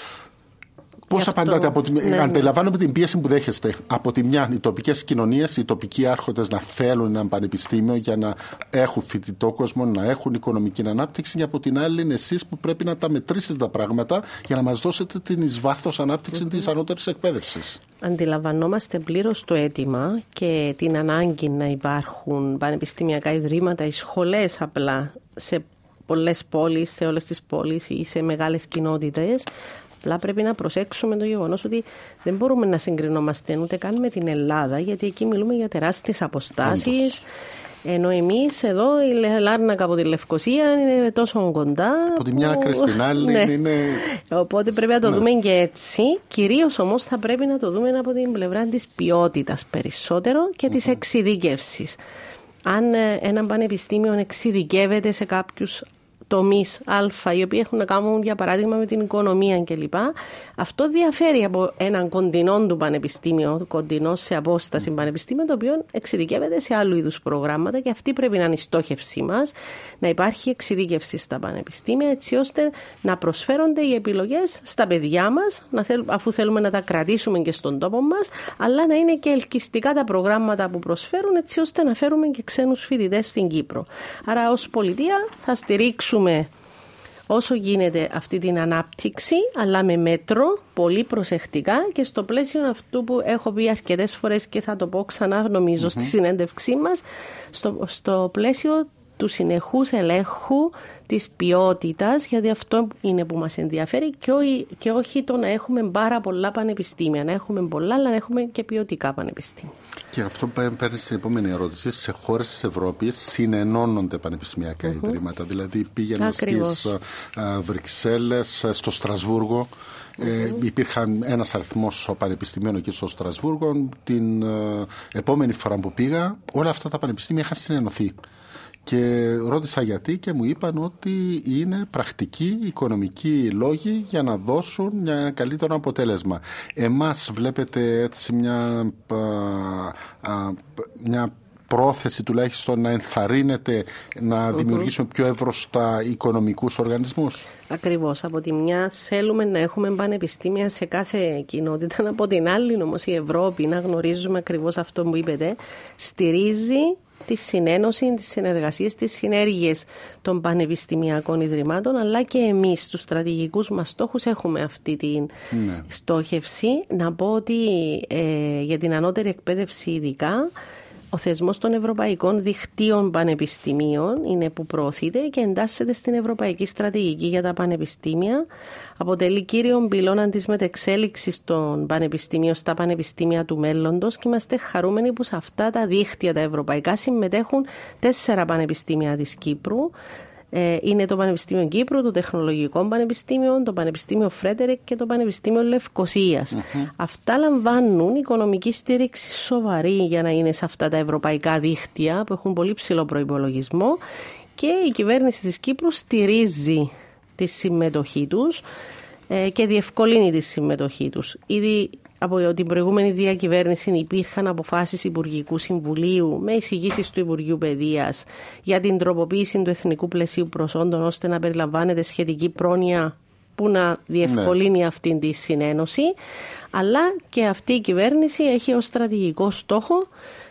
Πώς απαντάτε, αντιλαμβάνομαι την πίεση που δέχεστε. Από τη μια, οι τοπικές κοινωνίες, οι τοπικοί άρχοντες να θέλουν ένα πανεπιστήμιο για να έχουν φοιτητό κόσμο, να έχουν οικονομική ανάπτυξη, και από την άλλη είναι εσείς που πρέπει να τα μετρήσετε τα πράγματα για να μας δώσετε την εις βάθος ανάπτυξη της ανώτερης εκπαίδευσης.
Αντιλαμβανόμαστε πλήρως το αίτημα και την ανάγκη να υπάρχουν πανεπιστημιακά ιδρύματα ή σχολές απλά σε πολλές πόλεις, σε όλες τις πόλεις ή σε μεγάλες κοινότητες. Απλά πρέπει να προσέξουμε το γεγονός ότι δεν μπορούμε να συγκρινόμαστε ούτε καν με την Ελλάδα, γιατί εκεί μιλούμε για τεράστιες αποστάσεις. Ενώ εμείς εδώ, η Λάρνακα από τη Λευκοσία είναι τόσο κοντά.
Από τη μια άκρη στην άλλη είναι.
Οπότε πρέπει να το δούμε και έτσι. Κυρίως όμως θα πρέπει να το δούμε από την πλευρά της ποιότητας περισσότερο και της εξειδίκευσης. Αν ένα πανεπιστήμιο εξειδικεύεται σε κάποιους τομείς α, οι οποίοι έχουν να κάνουν για παράδειγμα με την οικονομία κλπ. Αυτό διαφέρει από έναν κοντινό του πανεπιστήμιο, κοντινό σε απόσταση πανεπιστήμιο, το οποίο εξειδικεύεται σε άλλου είδους προγράμματα, και αυτή πρέπει να είναι η στόχευσή μας, να υπάρχει εξειδίκευση στα πανεπιστήμια, έτσι ώστε να προσφέρονται οι επιλογές στα παιδιά μας, αφού θέλουμε να τα κρατήσουμε και στον τόπο μας, αλλά να είναι και ελκυστικά τα προγράμματα που προσφέρουν, έτσι ώστε να φέρουμε και ξένους φοιτητές στην Κύπρο. Άρα ως πολιτεία θα στηρίξουμε όσο γίνεται αυτή την ανάπτυξη, αλλά με μέτρο, πολύ προσεκτικά, και στο πλαίσιο αυτού που έχω πει αρκετές φορές και θα το πω ξανά νομίζω στη συνέντευξή μας, στο πλαίσιο του συνεχούς ελέγχου της ποιότητας, γιατί αυτό είναι που μας ενδιαφέρει, και όχι το να έχουμε πάρα πολλά πανεπιστήμια. Να έχουμε πολλά, αλλά να έχουμε και ποιοτικά πανεπιστήμια.
Και αυτό παίρνει στην επόμενη ερώτηση. Σε χώρες της Ευρώπης συνενώνονται πανεπιστημιακά ιδρύματα. Δηλαδή πήγαινε στις Βρυξέλλες, στο Στρασβούργο. Υπήρχαν ένας αριθμός πανεπιστημίων εκεί στο Στρασβούργο. Την επόμενη φορά που πήγα, όλα αυτά τα πανεπιστήμια είχαν συνενωθεί. Και ρώτησα γιατί, και μου είπαν ότι είναι πρακτικοί οικονομικοί λόγοι για να δώσουν ένα καλύτερο αποτέλεσμα. Εμάς βλέπετε έτσι μια πρόθεση τουλάχιστον να ενθαρρύνεται να δημιουργήσουμε πιο εύρωστα οικονομικούς οργανισμούς?
Ακριβώς. Από τη μια θέλουμε να έχουμε πανεπιστήμια σε κάθε κοινότητα, από την άλλη όμως η Ευρώπη, να γνωρίζουμε ακριβώς αυτό που είπετε, στηρίζει τη συνένωση, τις συνεργασίες, τις συνέργειες των πανεπιστημιακών ιδρυμάτων, αλλά και εμείς στους στρατηγικούς μας στόχους έχουμε αυτή την στόχευση. Να πω ότι για την ανώτερη εκπαίδευση ειδικά, ο θεσμός των Ευρωπαϊκών Δικτύων Πανεπιστημίων είναι που προωθείται και εντάσσεται στην Ευρωπαϊκή Στρατηγική για τα Πανεπιστήμια. Αποτελεί κύριο πυλώνα της μετεξέλιξης των πανεπιστημίων στα πανεπιστήμια του μέλλοντος, και είμαστε χαρούμενοι που σε αυτά τα δίκτυα τα ευρωπαϊκά συμμετέχουν 4 πανεπιστήμια της Κύπρου. Είναι το Πανεπιστήμιο Κύπρου, το Τεχνολογικό Πανεπιστήμιο, το Πανεπιστήμιο Φρέντερικ και το Πανεπιστήμιο Λευκοσίας. Αυτά λαμβάνουν οικονομική στήριξη σοβαρή για να είναι σε αυτά τα ευρωπαϊκά δίκτυα που έχουν πολύ ψηλό προϋπολογισμό, και η κυβέρνηση της Κύπρου στηρίζει τη συμμετοχή τους και διευκολύνει τη συμμετοχή τους. Ήδη από την προηγούμενη διακυβέρνηση υπήρχαν αποφάσεις Υπουργικού Συμβουλίου με εισηγήσεις του Υπουργείου Παιδείας για την τροποποίηση του εθνικού πλαισίου προσόντων, ώστε να περιλαμβάνεται σχετική πρόνοια που να διευκολύνει αυτή τη συνένωση. Αλλά και αυτή η κυβέρνηση έχει ως στρατηγικό στόχο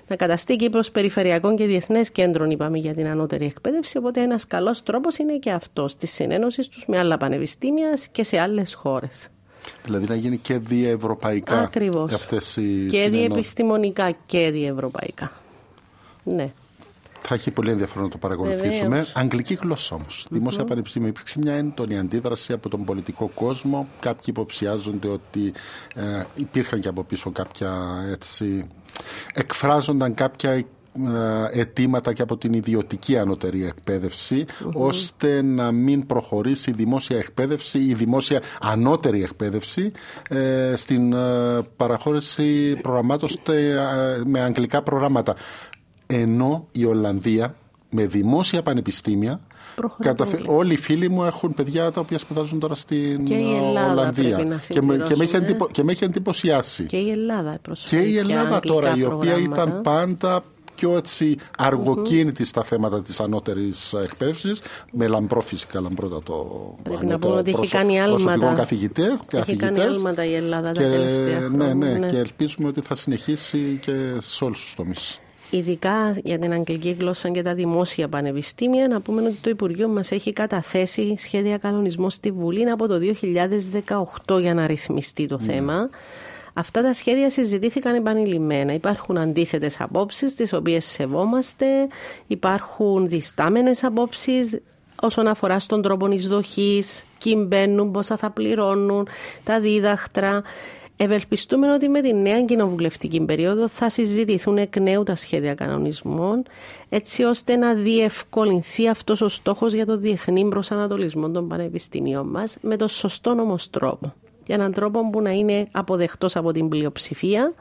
να καταστεί Κύπρος περιφερειακό και διεθνές κέντρο, είπαμε, για την ανώτερη εκπαίδευση. Οπότε ένας καλός τρόπος είναι και αυτός, της συνένωσης τους με άλλα πανεπιστήμια και σε άλλες χώρες.
Δηλαδή να γίνει και διευρωπαϊκά.
Ακριβώς.
Αυτές οι
και διεπιστημονικά και διευρωπαϊκά. Ναι.
Θα έχει πολύ ενδιαφέρον να το παρακολουθήσουμε.
Βεβαίως.
Αγγλική γλώσσα όμως. Δημόσια πανεπιστήμια. Υπήρξε μια έντονη αντίδραση από τον πολιτικό κόσμο. Κάποιοι υποψιάζονται ότι υπήρχαν και από πίσω κάποια έτσι. Εκφράζονταν κάποια αιτήματα και από την ιδιωτική ανώτερη εκπαίδευση, ώστε να μην προχωρήσει η δημόσια εκπαίδευση, η δημόσια ανώτερη εκπαίδευση στην παραχώρηση προγραμμάτων με αγγλικά προγράμματα. Ενώ η Ολλανδία με δημόσια πανεπιστήμια, όλοι οι φίλοι μου έχουν παιδιά τα οποία σπουδάζουν τώρα στην Ολλανδία και με έχει εντυπωσιάσει.
Και η Ελλάδα
και η Ελλάδα τώρα, η οποία ήταν πάντα πιο έτσι αργοκίνητη στα θέματα της ανώτερης εκπαίδευσης, με λαμπρό φυσικά, λαμπρότατο
πρέπει να πούμε ότι έχει κάνει άλματα. Έχει κάνει άλματα η Ελλάδα τα τελευταία χρόνια.
Ναι, και ελπίζουμε ότι θα συνεχίσει και σε όλους τους τομείς.
Ειδικά για την αγγλική γλώσσα και τα δημόσια πανεπιστήμια, να πούμε ότι το Υπουργείο μας έχει καταθέσει σχέδια κανονισμού στη Βουλή από το 2018 για να ρυθμιστεί το θέμα. Αυτά τα σχέδια συζητήθηκαν επανειλημμένα. Υπάρχουν αντίθετες απόψεις, τις οποίες σεβόμαστε. Υπάρχουν διστάμενες απόψεις όσον αφορά στον τρόπο εισδοχής, ποιοι μπαίνουν, πόσα θα πληρώνουν, τα δίδακτρα. Ευελπιστούμε ότι με τη νέα κοινοβουλευτική περίοδο θα συζητηθούν εκ νέου τα σχέδια κανονισμών, έτσι ώστε να διευκολυνθεί αυτός ο στόχος για το διεθνή προσανατολισμό των πανεπιστημίων μας με τον σωστό όμως τρόπο. Για έναν τρόπο που να είναι αποδεκτός από την πλειοψηφία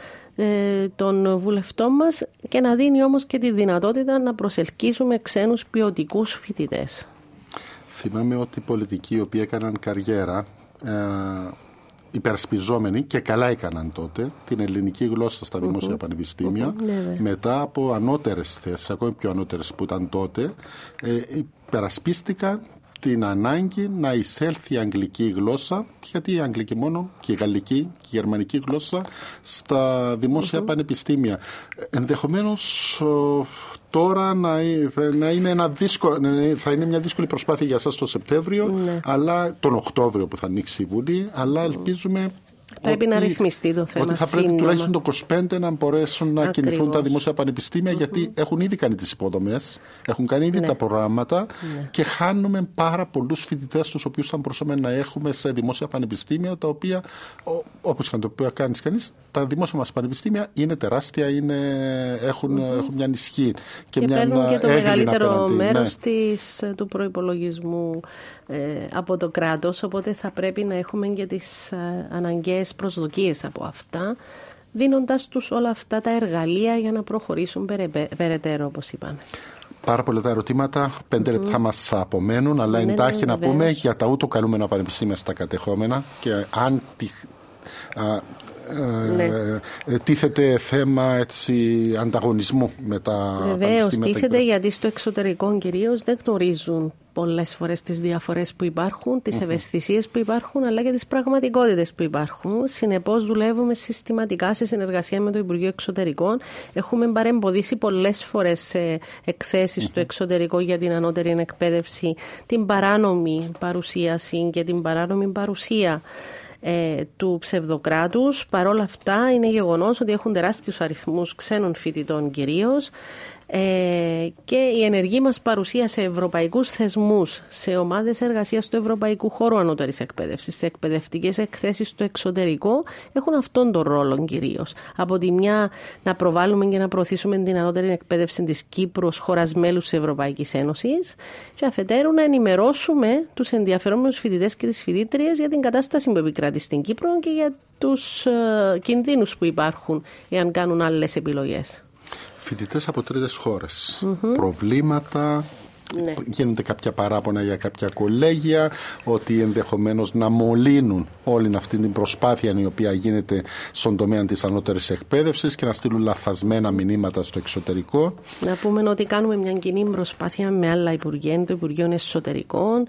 των βουλευτών μας και να δίνει όμως και τη δυνατότητα να προσελκύσουμε ξένους ποιοτικούς φοιτητές.
Θυμάμαι ότι οι πολιτικοί οι οποίοι έκαναν καριέρα υπερασπιζόμενοι και καλά έκαναν τότε την ελληνική γλώσσα στα δημόσια πανεπιστήμια, μετά από ανώτερες θέσεις, ακόμη πιο ανώτερες που ήταν τότε, υπερασπίστηκαν την ανάγκη να εισέλθει η αγγλική γλώσσα, γιατί η αγγλική μόνο και η γαλλική και η γερμανική γλώσσα στα δημόσια πανεπιστήμια. Ενδεχομένως τώρα να είναι θα είναι μια δύσκολη προσπάθεια για σας το Σεπτέμβριο, αλλά τον Οκτώβριο που θα ανοίξει η Βουλή, αλλά ελπίζουμε
πρέπει να ρυθμιστεί το θέμα.
Ότι θα πρέπει τουλάχιστον το 25 να μπορέσουν να κινηθούν τα δημόσια πανεπιστήμια, γιατί έχουν ήδη κάνει τις υποδομές, έχουν κάνει ήδη τα προγράμματα και χάνουμε πάρα πολλούς φοιτητές, τους οποίους θα μπορούσαμε να έχουμε σε δημόσια πανεπιστήμια, τα οποία, όπως και το οποίο κάνει κανείς, τα δημόσια μας πανεπιστήμια είναι τεράστια, έχουν μια ισχύ και μια
παίρνουν και το μεγαλύτερο μέρος του προϋπολογισμού από το κράτος, οπότε θα πρέπει να έχουμε και τις αναγκαίες προσδοκίες από αυτά, δίνοντας τους όλα αυτά τα εργαλεία για να προχωρήσουν περαιτέρω, όπως είπαμε.
Πάρα πολλά τα ερωτήματα, 5 λεπτά μας απομένουν, αλλά εντάχει να πούμε για τα ούτω καλούμενα πανεπιστήμια στα κατεχόμενα και αν τίθεται θέμα ανταγωνισμού με τα πανεπιστήμια.
Βεβαίως τίθεται, γιατί στο εξωτερικό κυρίως δεν γνωρίζουν πολλές φορές τις διαφορές που υπάρχουν, τις ευαισθησίες που υπάρχουν, αλλά και τις πραγματικότητες που υπάρχουν. Συνεπώς δουλεύουμε συστηματικά σε συνεργασία με το Υπουργείο Εξωτερικών. Έχουμε παρεμποδίσει πολλές φορές σε εκθέσεις στο εξωτερικό για την ανώτερη εκπαίδευση την παράνομη παρουσίαση και την παράνομη παρουσία του ψευδοκράτους. Παρόλα αυτά είναι γεγονός ότι έχουν τεράστιους αριθμούς ξένων φοιτητών κυρίως, και η ενεργή μας παρουσία σε ευρωπαϊκούς θεσμούς, σε ομάδες εργασίας του ευρωπαϊκού χώρου ανώτερης εκπαίδευσης, σε εκπαιδευτικές εκθέσεις στο εξωτερικό, έχουν αυτόν τον ρόλο κυρίως. Από τη μια να προβάλλουμε και να προωθήσουμε την ανώτερη εκπαίδευση της Κύπρου ως χώρας μέλους της Ευρωπαϊκής Ένωσης, και αφετέρου να ενημερώσουμε τους ενδιαφερόμενους φοιτητές και τις φοιτήτριες για την κατάσταση που επικρατεί στην Κύπρο και για τους κινδύνους που υπάρχουν εάν κάνουν άλλες επιλογές.
Φοιτητές από τρίτες χώρες, προβλήματα, γίνονται κάποια παράπονα για κάποια κολέγια, ότι ενδεχομένως να μολύνουν όλη αυτή την προσπάθεια η οποία γίνεται στον τομέα της ανώτερης εκπαίδευσης και να στείλουν λαθασμένα μηνύματα στο εξωτερικό.
Να πούμε ότι κάνουμε μια κοινή προσπάθεια με άλλα Υπουργεία, το Υπουργείο Εσωτερικών.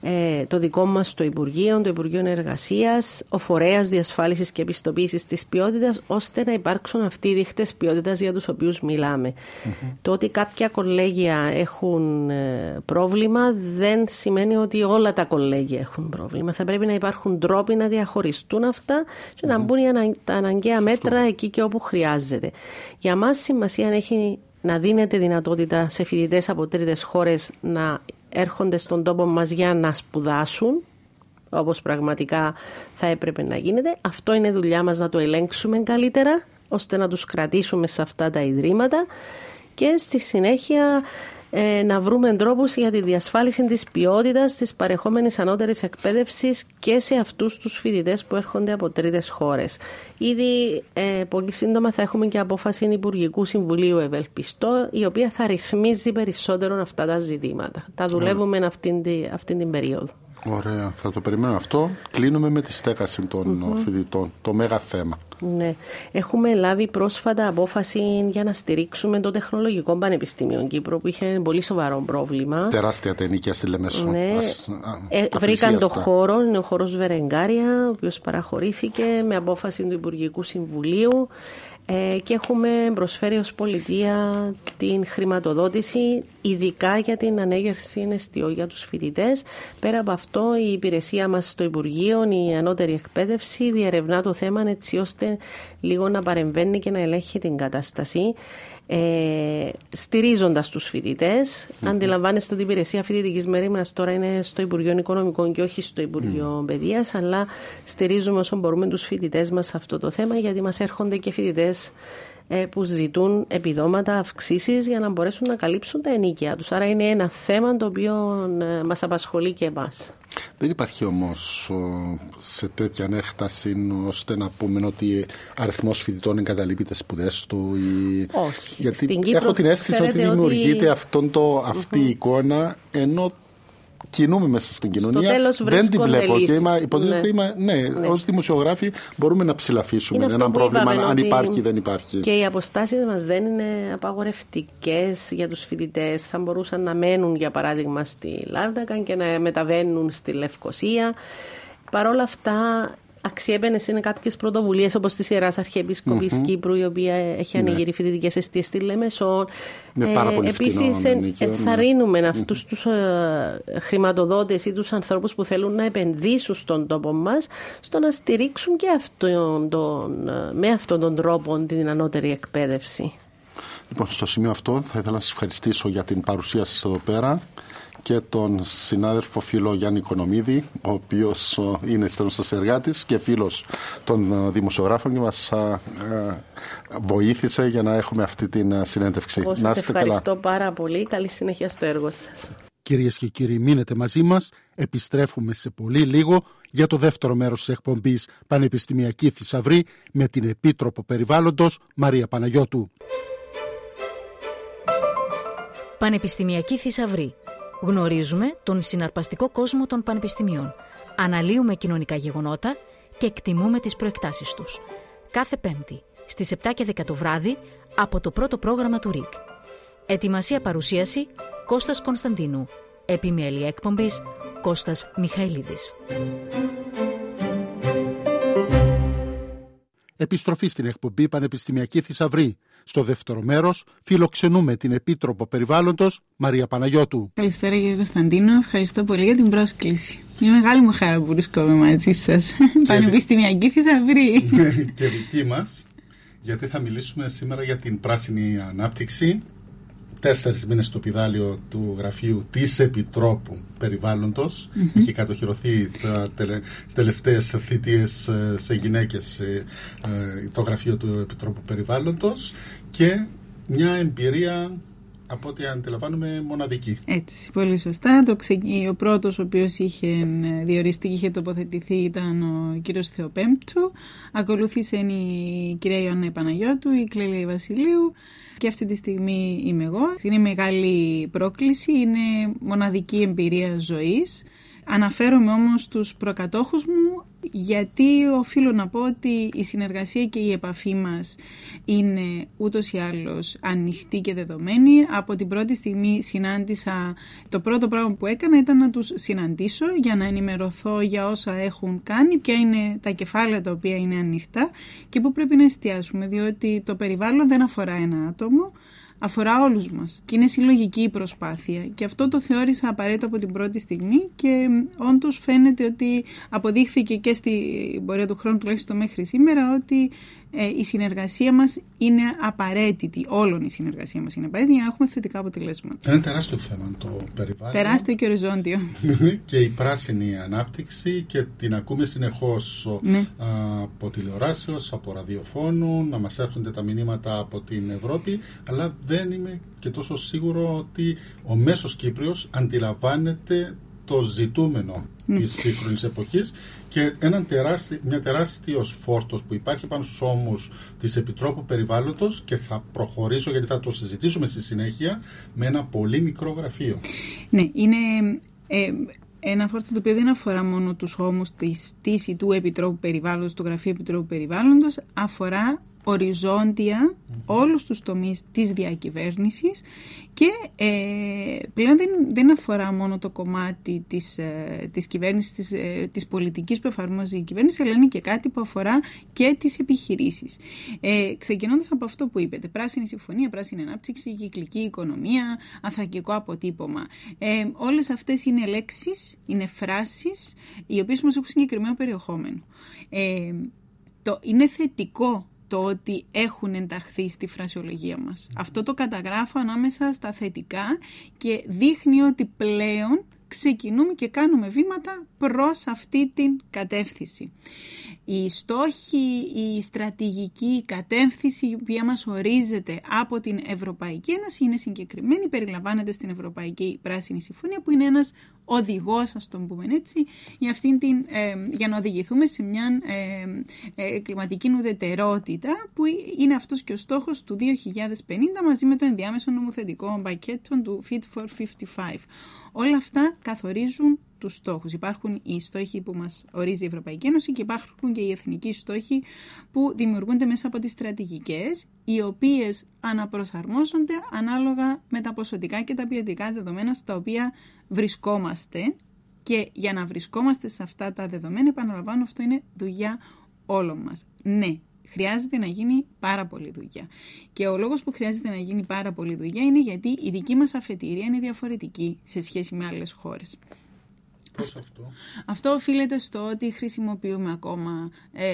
το δικό μας το Υπουργείο, το Υπουργείο Εργασίας, ο Φορέας Διασφάλισης και Επιστοποίησης της Ποιότητας, ώστε να υπάρξουν αυτοί οι δείχτες ποιότητας για τους οποίους μιλάμε. Το ότι κάποια κολέγια έχουν πρόβλημα δεν σημαίνει ότι όλα τα κολέγια έχουν πρόβλημα. Θα πρέπει να υπάρχουν τρόποι να διαχωριστούν αυτά και να μπουν τα αναγκαία μέτρα εκεί και όπου χρειάζεται. Για μας σημασία έχει να δίνεται δυνατότητα σε φοιτητές από τρίτες χώρες να έρχονται στον τόπο μας για να σπουδάσουν, όπως πραγματικά θα έπρεπε να γίνεται. Αυτό είναι δουλειά μας, να το ελέγξουμε καλύτερα, ώστε να τους κρατήσουμε σε αυτά τα ιδρύματα και στη συνέχεια να βρούμε τρόπους για τη διασφάλιση της ποιότητας της παρεχόμενης ανώτερης εκπαίδευσης και σε αυτούς τους φοιτητές που έρχονται από τρίτες χώρες. Ήδη πολύ σύντομα θα έχουμε και απόφαση Υπουργικού Συμβουλίου, ευελπιστώ, η οποία θα ρυθμίζει περισσότερο αυτά τα ζητήματα. Τα δουλεύουμε αυτήν την περίοδο.
Ωραία, θα το περιμένω αυτό. Κλείνουμε με τη στέγαση των φοιτητών, το μέγα θέμα.
Ναι. Έχουμε λάβει πρόσφατα απόφαση για να στηρίξουμε το Τεχνολογικό Πανεπιστήμιο Κύπρου, που είχε πολύ σοβαρό πρόβλημα.
Τεράστια τα ενοίκια στη Λεμεσό.
Ναι. Βρήκαν το χώρο, είναι ο χώρος Βερενγκάρια, ο οποίος παραχωρήθηκε με απόφαση του Υπουργικού Συμβουλίου. Και έχουμε προσφέρει ως πολιτεία την χρηματοδότηση ειδικά για την ανέγερση εστιό για τους φοιτητές. Πέρα από αυτό, η υπηρεσία μας στο Υπουργείο, η ανώτερη εκπαίδευση, διερευνά το θέμα έτσι ώστε λίγο να παρεμβαίνει και να ελέγχει την κατάσταση, στηρίζοντας τους φοιτητές. Αντιλαμβάνεστε ότι η υπηρεσία φοιτητικής μερίμνας τώρα είναι στο Υπουργείο Οικονομικών και όχι στο Υπουργείο Παιδείας, αλλά στηρίζουμε όσο μπορούμε τους φοιτητές μας σε αυτό το θέμα, γιατί μας έρχονται και φοιτητές που ζητούν επιδόματα, αυξήσεις για να μπορέσουν να καλύψουν τα ενοίκια τους. Άρα είναι ένα θέμα το οποίο μας απασχολεί και εμάς.
Δεν υπάρχει όμως σε τέτοια έκταση ώστε να πούμε ότι αριθμός φοιτητών εγκαταλείπει τις σπουδές του
Όχι.
Γιατί
στην Κύπρο,
έχω την αίσθηση ότι δημιουργείται αυτή η εικόνα, ενώ κινούμε μέσα στην κοινωνία. Δεν τη βλέπω. Ναι. Ως δημοσιογράφοι μπορούμε να ψηλαφίσουμε ένα πρόβλημα αν υπάρχει ή δεν υπάρχει.
Και οι αποστάσεις μας δεν είναι απαγορευτικές για τους φοιτητές. Θα μπορούσαν να μένουν, για παράδειγμα, στη Λάρνακα και να μεταβαίνουν στη Λευκοσία. Παρ' όλα αυτά, αξιέπαινες είναι κάποιες πρωτοβουλίες όπως της Ιεράς Αρχιεπισκοπής Κύπρου, η οποία έχει ανοιγεί φοιτητικές εστίες στη Λεμεσό. Επίσης, ενθαρρύνουμε αυτούς τους χρηματοδότες ή τους ανθρώπους που θέλουν να επενδύσουν στον τόπο μας, στο να στηρίξουν και με αυτόν τον τρόπο την ανώτερη εκπαίδευση.
Λοιπόν, στο σημείο αυτό θα ήθελα να σας ευχαριστήσω για την παρουσία σας εδώ πέρα και τον συνάδελφο φίλο Γιάννη Οικονομίδη, ο οποίος είναι στενός σας εργάτης και φίλος των δημοσιογράφων και μας βοήθησε για να έχουμε αυτή την συνέντευξη.
Εγώ σας ευχαριστώ πάρα πολύ. Καλή συνέχεια στο έργο σας.
Κυρίες και κύριοι, μείνετε μαζί μας. Επιστρέφουμε σε πολύ λίγο για το δεύτερο μέρος της εκπομπής Πανεπιστημιακή Θησαυρή με την Επίτροπο Περιβάλλοντος Μαρία Παναγιώτου.
Πανεπιστημιακή Θησαυρή. Γνωρίζουμε τον συναρπαστικό κόσμο των πανεπιστημίων. Αναλύουμε κοινωνικά γεγονότα και εκτιμούμε τις προεκτάσεις τους. Κάθε Πέμπτη στις 7 και 10 το βράδυ από το πρώτο πρόγραμμα του ΡΙΚ. Ετοιμασία παρουσίαση Κώστας Κωνσταντίνου. Επιμέλεια εκπομπής Κώστας Μιχαηλίδης.
Επιστροφή στην εκπομπή Πανεπιστημιακή Θησαυρή. Στο δεύτερο μέρος φιλοξενούμε την Επίτροπο Περιβάλλοντος Μαρία Παναγιώτου.
Καλησπέρα κύριε Κωνσταντίνο, ευχαριστώ πολύ για την πρόσκληση. Είναι μεγάλη μου χαρά που βρίσκομαι μαζί σας. Πανεπιστημιακή Θησαυρή.
Και δική μας, γιατί θα μιλήσουμε σήμερα για την πράσινη ανάπτυξη. 4 μήνες στο πηδάλιο του γραφείου της Επιτρόπου Περιβάλλοντος. Έχει κατοχυρωθεί τις τελευταίες θητείες σε γυναίκες το γραφείο του Επιτρόπου Περιβάλλοντος και μια εμπειρία, από ό,τι αντιλαμβάνομαι, μοναδική.
Έτσι, πολύ σωστά. Ο πρώτος ο οποίος είχε διοριστεί και είχε τοποθετηθεί ήταν ο κύριος Θεοπέμπτου. Ακολούθησε η κυρία Ιωάννα Παναγιώτου, η Κλέλια Βασιλείου. Και αυτή τη στιγμή είμαι εγώ. Είναι μεγάλη πρόκληση, είναι μοναδική εμπειρία ζωής. Αναφέρομαι όμως στους προκατόχους μου, γιατί οφείλω να πω ότι η συνεργασία και η επαφή μας είναι ούτως ή άλλως ανοιχτή και δεδομένη. Από την πρώτη στιγμή συνάντησα, το πρώτο πράγμα που έκανα ήταν να τους συναντήσω για να ενημερωθώ για όσα έχουν κάνει, ποια είναι τα κεφάλαια τα οποία είναι ανοιχτά και πού πρέπει να εστιάσουμε, διότι το περιβάλλον δεν αφορά ένα άτομο, αφορά όλους μας και είναι συλλογική η προσπάθεια και αυτό το θεώρησα απαραίτητο από την πρώτη στιγμή και όντως φαίνεται ότι αποδείχθηκε και στην πορεία του χρόνου, τουλάχιστον μέχρι σήμερα, ότι η συνεργασία μας είναι απαραίτητη, όλων η συνεργασία μας είναι απαραίτητη για να έχουμε θετικά αποτελέσματα.
Είναι τεράστιο θέμα το περιβάλλον.
Τεράστιο και οριζόντιο.
Και η πράσινη ανάπτυξη και την ακούμε συνεχώς από τηλεοράσεως, από ραδιοφώνου, να μας έρχονται τα μηνύματα από την Ευρώπη, αλλά δεν είμαι και τόσο σίγουρο ότι ο μέσος Κύπριος αντιλαμβάνεται το ζητούμενο της σύγχρονης εποχής και μια τεράστιος φόρτος που υπάρχει πάνω στους ώμους της Επιτρόπου Περιβάλλοντος, και θα προχωρήσω γιατί θα το συζητήσουμε στη συνέχεια, με ένα πολύ μικρό γραφείο.
Ναι, είναι ένα φόρτο το οποίο δεν αφορά μόνο τους ώμους της ή του Επιτρόπου Περιβάλλοντος, του Γραφείου Επιτρόπου Περιβάλλοντος, αφορά οριζόντια όλους τους τομείς της διακυβέρνησης και πλέον δεν αφορά μόνο το κομμάτι της κυβέρνησης, της πολιτικής που εφαρμόζει η κυβέρνηση, αλλά είναι και κάτι που αφορά και τις επιχειρήσεις. Ξεκινώντας από αυτό που είπετε, πράσινη συμφωνία, πράσινη ανάπτυξη, κυκλική οικονομία, ανθρακικό αποτύπωμα. Όλες αυτές είναι λέξεις, είναι φράσεις, οι οποίες όμως έχουν συγκεκριμένο περιεχόμενο. Είναι θετικό το ότι έχουν ενταχθεί στη φρασιολογία μας. Αυτό το καταγράφω ανάμεσα στα θετικά και δείχνει ότι πλέον ξεκινούμε και κάνουμε βήματα προς αυτή την κατεύθυνση. Οι στόχοι, η στρατηγική κατεύθυνση η οποία μας ορίζεται από την Ευρωπαϊκή Ένωση είναι συγκεκριμένη, περιλαμβάνεται στην Ευρωπαϊκή Πράσινη Συμφωνία, που είναι ένας οδηγός, ας το πούμε έτσι, για να οδηγηθούμε σε μια κλιματική ουδετερότητα, που είναι αυτός και ο στόχος του 2050 μαζί με το ενδιάμεσο νομοθετικό πακέτο του Fit for 55. Όλα αυτά καθορίζουν τους στόχους. Υπάρχουν οι στόχοι που μας ορίζει η Ευρωπαϊκή Ένωση και υπάρχουν και οι εθνικοί στόχοι που δημιουργούνται μέσα από τις στρατηγικές, οι οποίες αναπροσαρμόζονται ανάλογα με τα ποσοτικά και τα ποιοτικά δεδομένα στα οποία βρισκόμαστε, και για να βρισκόμαστε σε αυτά τα δεδομένα, επαναλαμβάνω, αυτό είναι δουλειά όλων μας. Ναι, χρειάζεται να γίνει πάρα πολλή δουλειά. Και ο λόγος που χρειάζεται να γίνει πάρα πολλή δουλειά είναι γιατί η δική μας αφετηρία είναι διαφορετική σε σχέση με άλλες χώρες.
Πώς αυτό?
Αυτό οφείλεται στο ότι χρησιμοποιούμε ακόμα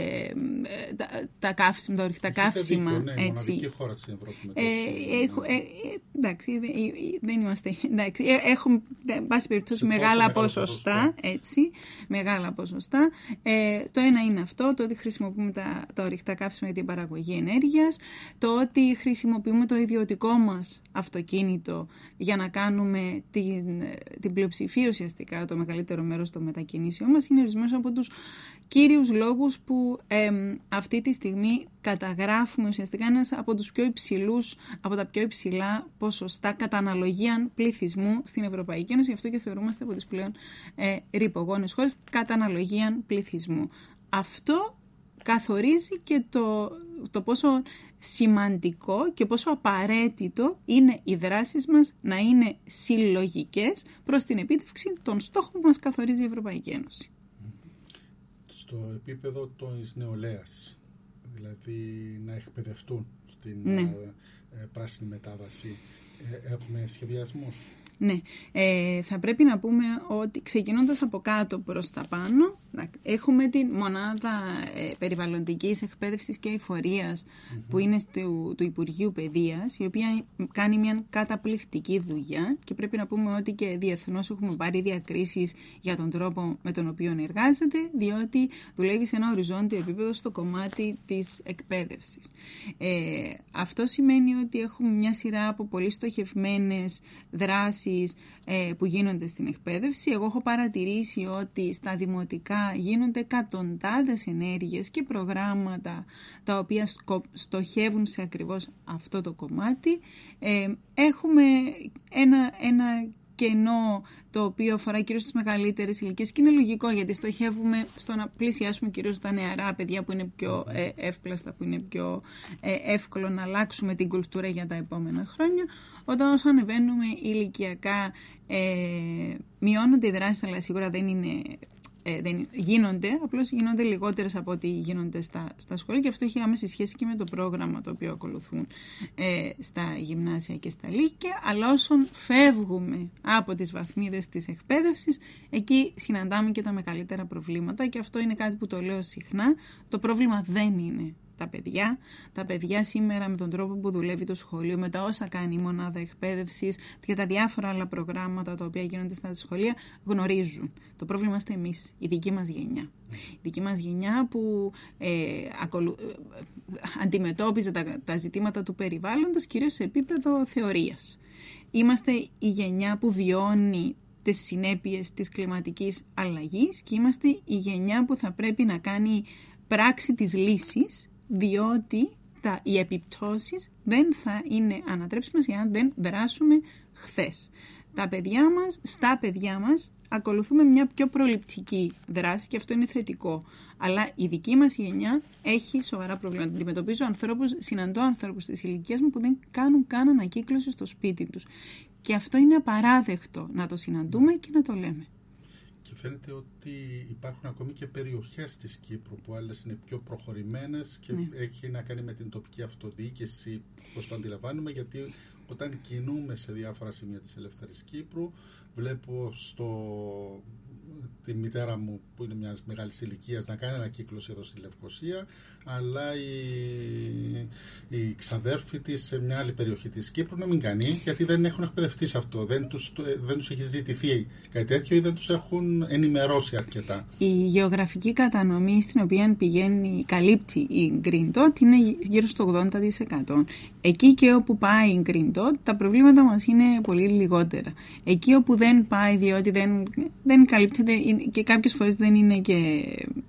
τα καύσιμα, τα ορυκτά καύσιμα.
Ναι, μοναδική χώρα στην Ευρώπη.
Εντάξει, δεν είμαστε. Εντάξει, έχουμε, εν πάση περιπτώσει, μεγάλα ποσοστά. Έτσι, μεγάλα ποσοστά. Το ένα είναι αυτό, το ότι χρησιμοποιούμε τα ορυκτά καύσιμα για την παραγωγή ενέργειας, το ότι χρησιμοποιούμε το ιδιωτικό μας αυτοκίνητο για να κάνουμε την πλειοψηφία, ουσιαστικά το μεγαλύτερο μέρος των μετακινήσεων μας, είναι ορισμένος από τους κύριους λόγους που αυτή τη στιγμή καταγράφουμε ουσιαστικά ένας από τα πιο υψηλά ποσοστά κατά αναλογία πληθυσμού στην Ευρωπαϊκή Ένωση. Γι' αυτό και θεωρούμαστε από τις πλέον ρυπογόνες χώρες κατά αναλογία πληθυσμού. Αυτό καθορίζει και το πόσο σημαντικό και πόσο απαραίτητο είναι οι δράσεις μας να είναι συλλογικές προς την επίτευξη των στόχων που μας καθορίζει η Ευρωπαϊκή Ένωση.
Στο επίπεδο της νεολαίας, δηλαδή να εκπαιδευτούν στην πράσινη μετάβαση, έχουμε σχεδιασμούς?
Ναι, θα πρέπει να πούμε ότι ξεκινώντας από κάτω προς τα πάνω, έχουμε τη μονάδα περιβαλλοντικής εκπαίδευσης και εφορίας που είναι του Υπουργείου Παιδείας, η οποία κάνει μια καταπληκτική δουλειά, και πρέπει να πούμε ότι και διεθνώς έχουμε πάρει διακρίσεις για τον τρόπο με τον οποίο εργάζεται, διότι δουλεύει σε ένα οριζόντιο επίπεδο στο κομμάτι της εκπαίδευσης. Αυτό σημαίνει ότι έχουμε μια σειρά από πολύ στοχευμένες δράσεις που γίνονται στην εκπαίδευση. Εγώ έχω παρατηρήσει ότι στα δημοτικά γίνονται εκατοντάδες ενέργειες και προγράμματα τα οποία στοχεύουν σε ακριβώς αυτό το κομμάτι. Έχουμε ένα κενό το οποίο αφορά κυρίως τις μεγαλύτερες ηλικίες και είναι λογικό γιατί στοχεύουμε στο να πλησιάσουμε κυρίως τα νεαρά παιδιά που είναι πιο εύπλαστα, που είναι πιο εύκολο να αλλάξουμε την κουλτούρα για τα επόμενα χρόνια. Όταν όσο ανεβαίνουμε ηλικιακά μειώνονται οι δράσεις, αλλά σίγουρα δεν γίνονται, απλώς γίνονται λιγότερες από ό,τι γίνονται στα σχολεία και αυτό έχει άμεση σχέση και με το πρόγραμμα το οποίο ακολουθούν στα γυμνάσια και στα λύκεια. Αλλά όσον φεύγουμε από τις βαθμίδες της εκπαίδευσης, εκεί συναντάμε και τα μεγαλύτερα προβλήματα και αυτό είναι κάτι που το λέω συχνά. Το πρόβλημα δεν είναι τα παιδιά. Τα παιδιά σήμερα με τον τρόπο που δουλεύει το σχολείο, με τα όσα κάνει η μονάδα εκπαίδευσης και τα διάφορα άλλα προγράμματα τα οποία γίνονται στα σχολεία γνωρίζουν. Το πρόβλημα είστε εμείς, η δική μας γενιά. Η δική μας γενιά που αντιμετώπιζε τα ζητήματα του περιβάλλοντος κυρίως σε επίπεδο θεωρίας. Είμαστε η γενιά που βιώνει τις συνέπειες της κλιματικής αλλαγής και είμαστε η γενιά που θα πρέπει να κάνει πράξη της λύσης, διότι οι επιπτώσεις δεν θα είναι ανατρέψιμες εάν δεν δράσουμε χθες. Στα παιδιά μας ακολουθούμε μια πιο προληπτική δράση και αυτό είναι θετικό. Αλλά η δική μας γενιά έχει σοβαρά προβλήματα. Συναντώ ανθρώπους της ηλικίας μου που δεν κάνουν καν ανακύκλωση στο σπίτι τους. Και αυτό είναι απαράδεκτο να το συναντούμε και να το λέμε.
Και φαίνεται ότι υπάρχουν ακόμη και περιοχές της Κύπρου που άλλες είναι πιο προχωρημένες και έχει να κάνει με την τοπική αυτοδιοίκηση, όπως το αντιλαμβάνουμε, γιατί όταν κινούμε σε διάφορα σημεία της ελεύθερης Κύπρου, βλέπω τη μητέρα μου που είναι μια μεγάλη ηλικία να κάνει ανακύκλωση εδώ στη Λευκοσία, αλλά η ξαδέρφη της σε μια άλλη περιοχή της Κύπρου να μην κάνει, γιατί δεν έχουν εκπαιδευτεί σε αυτό, δεν τους έχει ζητηθεί κάτι τέτοιο ή δεν τους έχουν ενημερώσει αρκετά.
Η γεωγραφική κατανομή στην οποία καλύπτει η Green Dot είναι γύρω στο 80%. Εκεί και όπου πάει η Green Dot, τα προβλήματα μας είναι πολύ λιγότερα. Εκεί όπου δεν πάει, διότι δεν καλύπτεται και κάποιες φορές δεν είναι και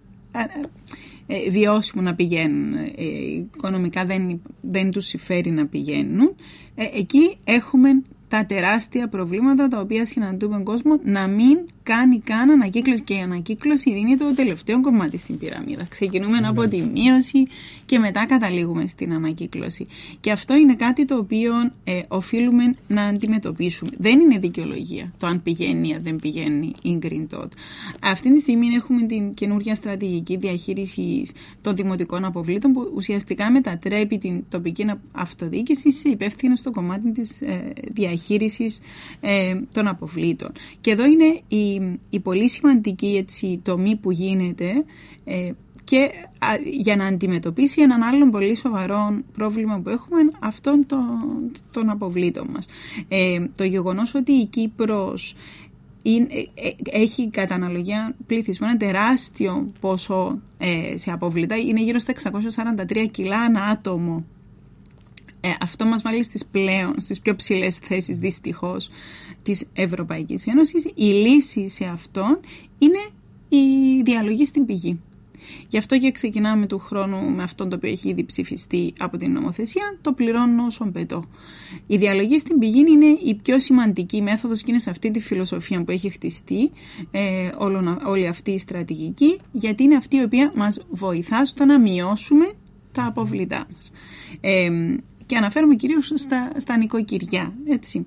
βιώσιμο να πηγαίνουν, οικονομικά δεν τους συμφέρει να πηγαίνουν, εκεί έχουμε τα τεράστια προβλήματα τα οποία συναντούμε τον κόσμο να μην κάνει καν ανακύκλωση. Και η ανακύκλωση είναι το τελευταίο κομμάτι στην πυραμίδα. Ξεκινούμε από τη μείωση και μετά καταλήγουμε στην ανακύκλωση. Και αυτό είναι κάτι το οποίο οφείλουμε να αντιμετωπίσουμε. Δεν είναι δικαιολογία το αν πηγαίνει ή δεν πηγαίνει η Green Dot. Αυτή τη στιγμή έχουμε την καινούργια στρατηγική διαχείριση των δημοτικών αποβλήτων που ουσιαστικά μετατρέπει την τοπική αυτοδιοίκηση σε υπεύθυνο στο κομμάτι της διαχείρισης των αποβλήτων. Και εδώ είναι η πολύ σημαντική τομή που γίνεται και για να αντιμετωπίσει έναν άλλον πολύ σοβαρό πρόβλημα που έχουμε, αυτόν των αποβλήτων μας. Το γεγονός ότι η Κύπρος έχει κατά αναλογία πληθυσμό ένα τεράστιο ποσό σε αποβλήτα, είναι γύρω στα 643 κιλά ανά άτομο. Αυτό μας βάλει στις πιο ψηλές θέσεις δυστυχώς της Ευρωπαϊκής Ένωσης. Η λύση σε αυτόν είναι η διαλογή στην πηγή. Γι' αυτό και ξεκινάμε του χρόνου με αυτό το οποίο έχει ήδη ψηφιστεί από την νομοθεσία, το πληρώνω όσον πετώ. Η διαλογή στην πηγή είναι η πιο σημαντική μέθοδος και είναι σε αυτή τη φιλοσοφία που έχει χτιστεί όλη αυτή η στρατηγική, γιατί είναι αυτή η οποία μας βοηθά στο να μειώσουμε τα αποβλητά μας. Και αναφέρομαι κυρίως στα νοικοκυριά, έτσι.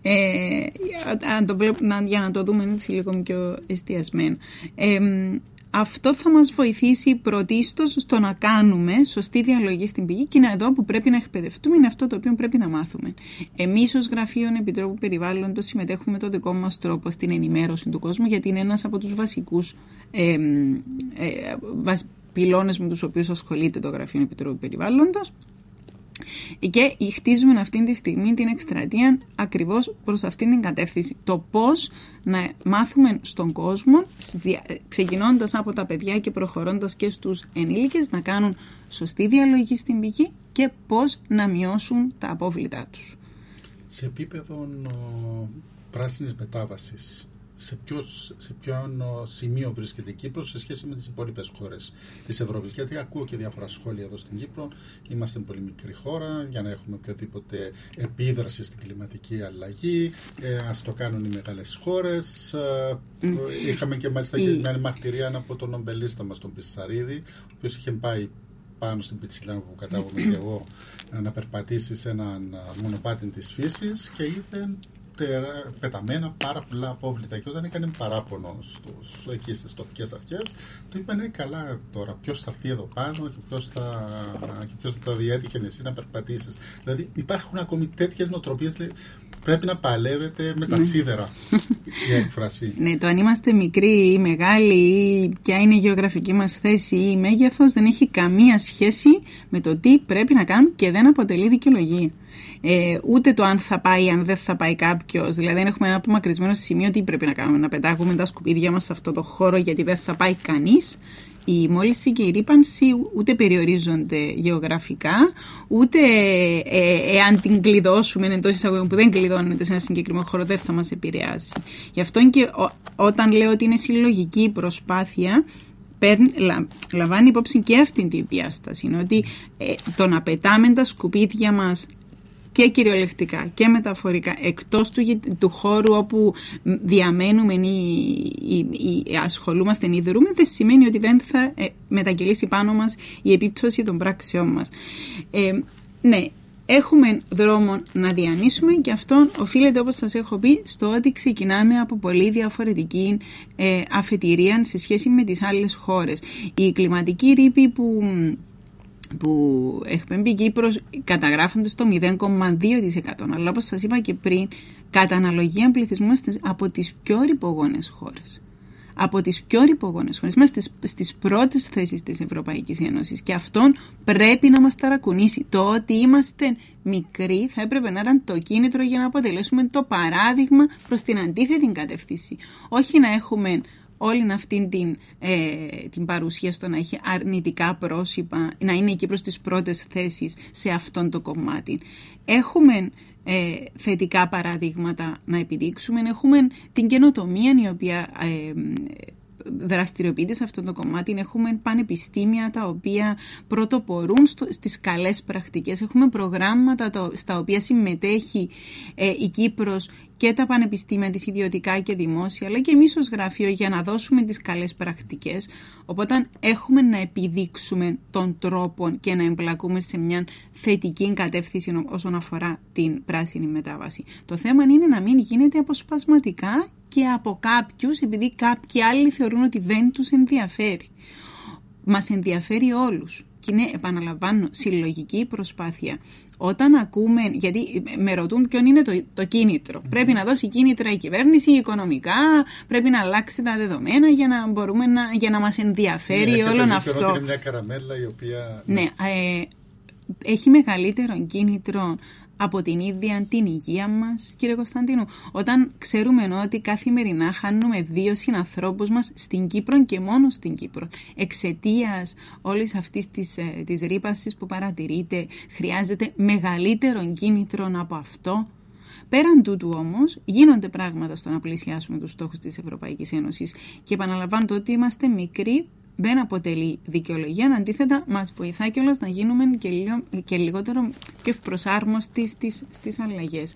Για να το δούμε έτσι λίγο πιο εστιασμένο. Αυτό θα μας βοηθήσει πρωτίστως στο να κάνουμε σωστή διαλογή στην πηγή και είναι εδώ που πρέπει να εκπαιδευτούμε, είναι αυτό το οποίο πρέπει να μάθουμε. Εμείς ως Γραφείο Επιτρόπου Περιβάλλοντος συμμετέχουμε με το δικό μας τρόπο στην ενημέρωση του κόσμου, γιατί είναι ένας από τους βασικούς πυλώνες με τους οποίους ασχολείται το Γραφείο Επιτρόπου Περιβάλλοντος. Και χτίζουμε αυτή τη στιγμή την εκστρατεία ακριβώς προς αυτήν την κατεύθυνση. Το πώς να μάθουμε στον κόσμο, ξεκινώντας από τα παιδιά και προχωρώντας και στους ενήλικες, να κάνουν σωστή διαλογή στην πηγή και πώς να μειώσουν τα απόβλητά τους.
Σε επίπεδο πράσινης μετάβασης, σε ποιο σημείο βρίσκεται η Κύπρος σε σχέση με τις υπόλοιπες χώρες της Ευρώπης. Γιατί ακούω και διάφορα σχόλια εδώ στην Κύπρο. Είμαστε πολύ μικρή χώρα για να έχουμε οποιαδήποτε επίδραση στην κλιματική αλλαγή. Ας το κάνουν οι μεγάλες χώρες. Είχαμε και μάλιστα και μια μαρτυρία από τον νομπελίστα μας, τον Πισσαρίδη, ο οποίος είχε πάει πάνω στην Πιτσιλά που κατάγομαι και εγώ να περπατήσει σε έναν μονοπάτι της φύσης και είδε πεταμένα πάρα πολλά απόβλητα, και όταν έκανε παράπονο εκεί στις τοπικές αρχές, του είπανε καλά τώρα ποιος θα έρθει εδώ πάνω και ποιος θα το διέτυχε εσύ να περπατήσεις. Δηλαδή υπάρχουν ακόμη τέτοιες νοοτροπίες, πρέπει να παλεύετε με τα σίδερα η έκφραση.
Ναι, το αν είμαστε μικροί ή μεγάλοι ή ποια είναι η γεωγραφική μας θέση ή μέγεθος δεν έχει καμία σχέση με το τι πρέπει να κάνουμε και δεν αποτελεί δικαιολογία. Ούτε το αν θα πάει ή αν δεν θα πάει κάποιος. Δηλαδή, δεν έχουμε ένα απομακρυσμένο σημείο τι πρέπει να κάνουμε, να πετάγουμε τα σκουπίδια μας σε αυτό το χώρο γιατί δεν θα πάει κανείς. Η μόλυνση και η ρύπανση ούτε περιορίζονται γεωγραφικά, ούτε εάν την κλειδώσουμε εντός εισαγωγικών που δεν κλειδώνεται σε ένα συγκεκριμένο χώρο δεν θα μας επηρεάσει. Γι' αυτό και όταν λέω ότι είναι συλλογική προσπάθεια, λαμβάνει υπόψη και αυτή τη διάσταση. Είναι ότι το να πετάμε τα σκουπίδια μας και κυριολεκτικά και μεταφορικά εκτός του χώρου όπου διαμένουμε ή ασχολούμαστε ή δρούμε, δεν σημαίνει ότι δεν θα μετακυλήσει πάνω μας η επίπτωση των πράξεών μας. Ναι, έχουμε δρόμο να διανύσουμε και αυτό οφείλεται, όπως σας έχω πει, στο ότι ξεκινάμε από πολύ διαφορετική αφετηρία σε σχέση με τις άλλες χώρες. Η κλιματική ρήπη που εκπέμπει η Κύπρος καταγράφονται στο 0,2%. Αλλά όπως σας είπα και πριν, κατά αναλογία πληθυσμού είμαστε από τις πιο ρηπογόνες χώρες. Από τις πιο ρηπογόνες χώρες. Είμαστε στις πρώτες θέσεις της Ευρωπαϊκής Ένωσης και αυτόν πρέπει να μας ταρακουνήσει. Το ότι είμαστε μικροί θα έπρεπε να ήταν το κίνητρο για να αποτελέσουμε το παράδειγμα προς την αντίθετη κατεύθυνση. Όχι να έχουμε όλη αυτή την παρουσία στο να έχει αρνητικά πρόσωπα, να είναι εκεί προς τις πρώτες θέσεις σε αυτόν το κομμάτι. Έχουμε θετικά παραδείγματα να επιδείξουμε, έχουμε την καινοτομία η οποία δραστηριοποιείται σε αυτό το κομμάτι, έχουμε πανεπιστήμια τα οποία πρωτοπορούν στις καλές πρακτικές, έχουμε προγράμματα στα οποία συμμετέχει η Κύπρος και τα πανεπιστήμια της ιδιωτικά και δημόσια, αλλά και εμείς ως γραφείο για να δώσουμε τις καλές πρακτικές. Οπότε έχουμε να επιδείξουμε τον τρόπο και να εμπλακούμε σε μια θετική κατεύθυνση όσον αφορά την πράσινη μετάβαση. Το θέμα είναι να μην γίνεται αποσπασματικά και από κάποιους, επειδή κάποιοι άλλοι θεωρούν ότι δεν τους ενδιαφέρει. Μας ενδιαφέρει όλους. Και είναι, επαναλαμβάνω, συλλογική προσπάθεια. Όταν ακούμε, γιατί με ρωτούν ποιον είναι το κίνητρο. Πρέπει να δώσει κίνητρα η κυβέρνηση οικονομικά, πρέπει να αλλάξει τα δεδομένα για να μας ενδιαφέρει όλο αυτό.
Είναι μια καραμέλα η οποία...
Ναι, έχει μεγαλύτερο κίνητρο από την ίδια την υγεία μας, κύριε Κωνσταντίνου. Όταν ξέρουμε ότι καθημερινά χάνουμε 2 συνανθρώπους μας στην Κύπρο και μόνο στην Κύπρο, εξαιτίας όλης αυτής της ρύπασης που παρατηρείται, χρειάζεται μεγαλύτερο κίνητρο από αυτό. Πέραν τούτου όμως, γίνονται πράγματα στο να πλησιάσουμε τους στόχους της Ευρωπαϊκής Ένωσης και επαναλαμβάνω το ότι είμαστε μικροί δεν αποτελεί δικαιολογία, αντίθετα μας βοηθά κιόλας να γίνουμε και λιγότερο και ευπροσάρμοστοι στις αλλαγές.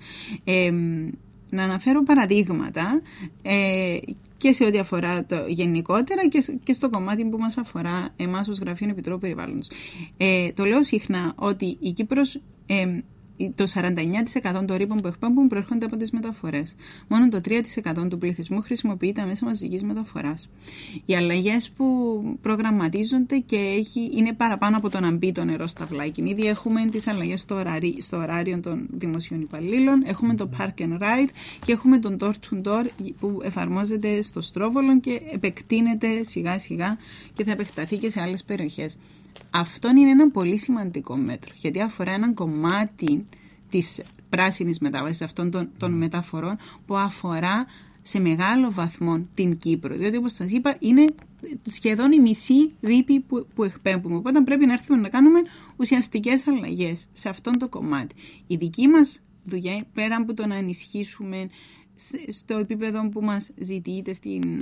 Να αναφέρω παραδείγματα και σε ό,τι αφορά το γενικότερα και στο κομμάτι που μας αφορά εμάς ως Γραφείο Επιτρόπου Περιβάλλοντος. Το λέω συχνά ότι η Κύπρος... Το 49% των ρήπων που εκπέμπουν προέρχονται από τις μεταφορές. Μόνο το 3% του πληθυσμού χρησιμοποιεί τα μέσα μαζικής μεταφοράς. Οι αλλαγές που προγραμματίζονται και είναι παραπάνω από το να μπει το νερό στα βλάκια. Ήδη έχουμε τις αλλαγές στο ωράριο των δημοσίων υπαλλήλων, έχουμε το Park and Ride και έχουμε τον Door to Door που εφαρμόζεται στο Στρόβολο και επεκτείνεται σιγά σιγά και θα επεκταθεί και σε άλλες περιοχές. Αυτό είναι ένα πολύ σημαντικό μέτρο, γιατί αφορά έναν κομμάτι της πράσινης μετάβασης αυτών των μεταφορών που αφορά σε μεγάλο βαθμό την Κύπρο. Διότι, όπως σας είπα, είναι σχεδόν η μισή ρήπη που εκπέμπουμε. Οπότε πρέπει να έρθουμε να κάνουμε ουσιαστικές αλλαγές σε αυτό το κομμάτι. Η δική μας δουλειά, πέρα από το να ενισχύσουμε στο επίπεδο που μας ζητείτε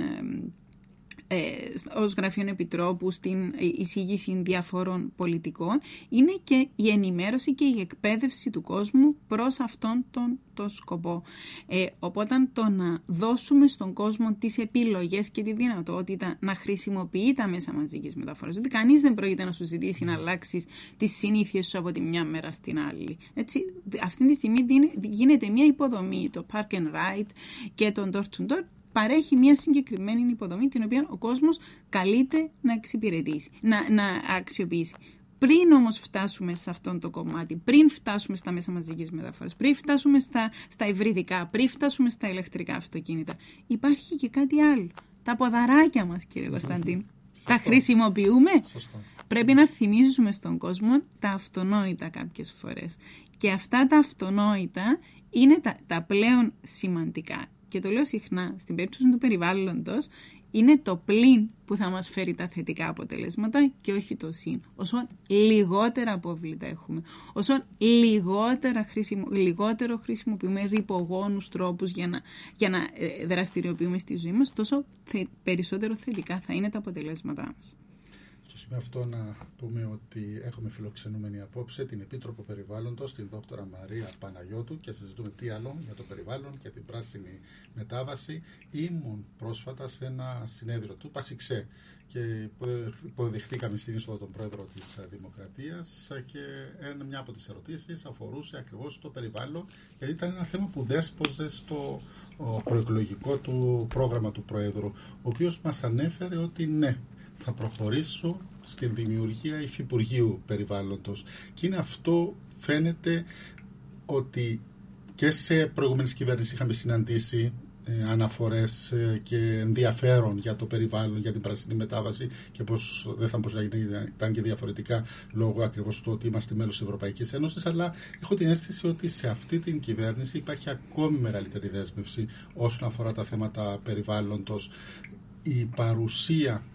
ως Γραφείο Επιτρόπου στην εισήγηση διαφόρων πολιτικών, είναι και η ενημέρωση και η εκπαίδευση του κόσμου προς αυτόν τον σκοπό. Οπότε το να δώσουμε στον κόσμο τις επιλογές και τη δυνατότητα να χρησιμοποιεί τα μέσα μαζικής μεταφοράς. Δηλαδή κανείς δεν πρόκειται να σου ζητήσει να αλλάξεις τις συνήθειες σου από τη μια μέρα στην άλλη. Έτσι, αυτή τη στιγμή γίνεται μια υποδομή, το Park and Ride και το Door to Door παρέχει μια συγκεκριμένη υποδομή την οποία ο κόσμος καλείται να εξυπηρετήσει, να αξιοποιήσει. Πριν όμως φτάσουμε σε αυτό το κομμάτι, πριν φτάσουμε στα μέσα μαζικής μεταφοράς, πριν φτάσουμε στα υβριδικά, πριν φτάσουμε στα ηλεκτρικά αυτοκίνητα, υπάρχει και κάτι άλλο. Τα ποδαράκια μας, κύριε Κωνσταντίν. Τα χρησιμοποιούμε. Σωστό. Πρέπει να θυμίζουμε στον κόσμο τα αυτονόητα κάποιες φορές. Και αυτά τα αυτονόητα είναι τα πλέον σημαντικά. Και το λέω συχνά, στην περίπτωση του περιβάλλοντος, είναι το πλην που θα μας φέρει τα θετικά αποτελέσματα και όχι το συν. Όσο λιγότερα απόβλητα έχουμε, όσο λιγότερο χρησιμοποιούμε ρυπογόνους τρόπους για να δραστηριοποιούμε στη ζωή μας, τόσο περισσότερο θετικά θα είναι τα αποτελέσματά μας.
Στο σημείο αυτό να πούμε ότι έχουμε φιλοξενούμενη απόψε την Επίτροπο Περιβάλλοντος, την Δόκτωρα Μαρία Παναγιώτου, και συζητούμε τι άλλο για το περιβάλλον και την πράσινη μετάβαση. Ήμουν πρόσφατα σε ένα συνέδριο του Πασιξέ και υποδεχτήκαμε στην είσοδο τον Πρόεδρο της Δημοκρατίας και μια από τις ερωτήσεις αφορούσε ακριβώς το περιβάλλον, γιατί ήταν ένα θέμα που δέσποζε στο προεκλογικό του πρόγραμμα του Πρόεδρου, ο οποίος μας ανέφερε ότι ναι, θα προχωρήσω στην δημιουργία υφυπουργείου περιβάλλοντος. Και είναι αυτό, φαίνεται ότι και σε προηγούμενες κυβέρνησεις είχαμε συναντήσει αναφορές και ενδιαφέρον για το περιβάλλον, για την πράσινη μετάβαση και πως δεν θα μπορούσε να ήταν και διαφορετικά λόγω ακριβώς του ότι είμαστε μέλος της Ευρωπαϊκής Ένωσης, αλλά έχω την αίσθηση ότι σε αυτή την κυβέρνηση υπάρχει ακόμη μεγαλύτερη δέσμευση όσον αφορά τα θέματα περιβάλλοντος. Η παρουσία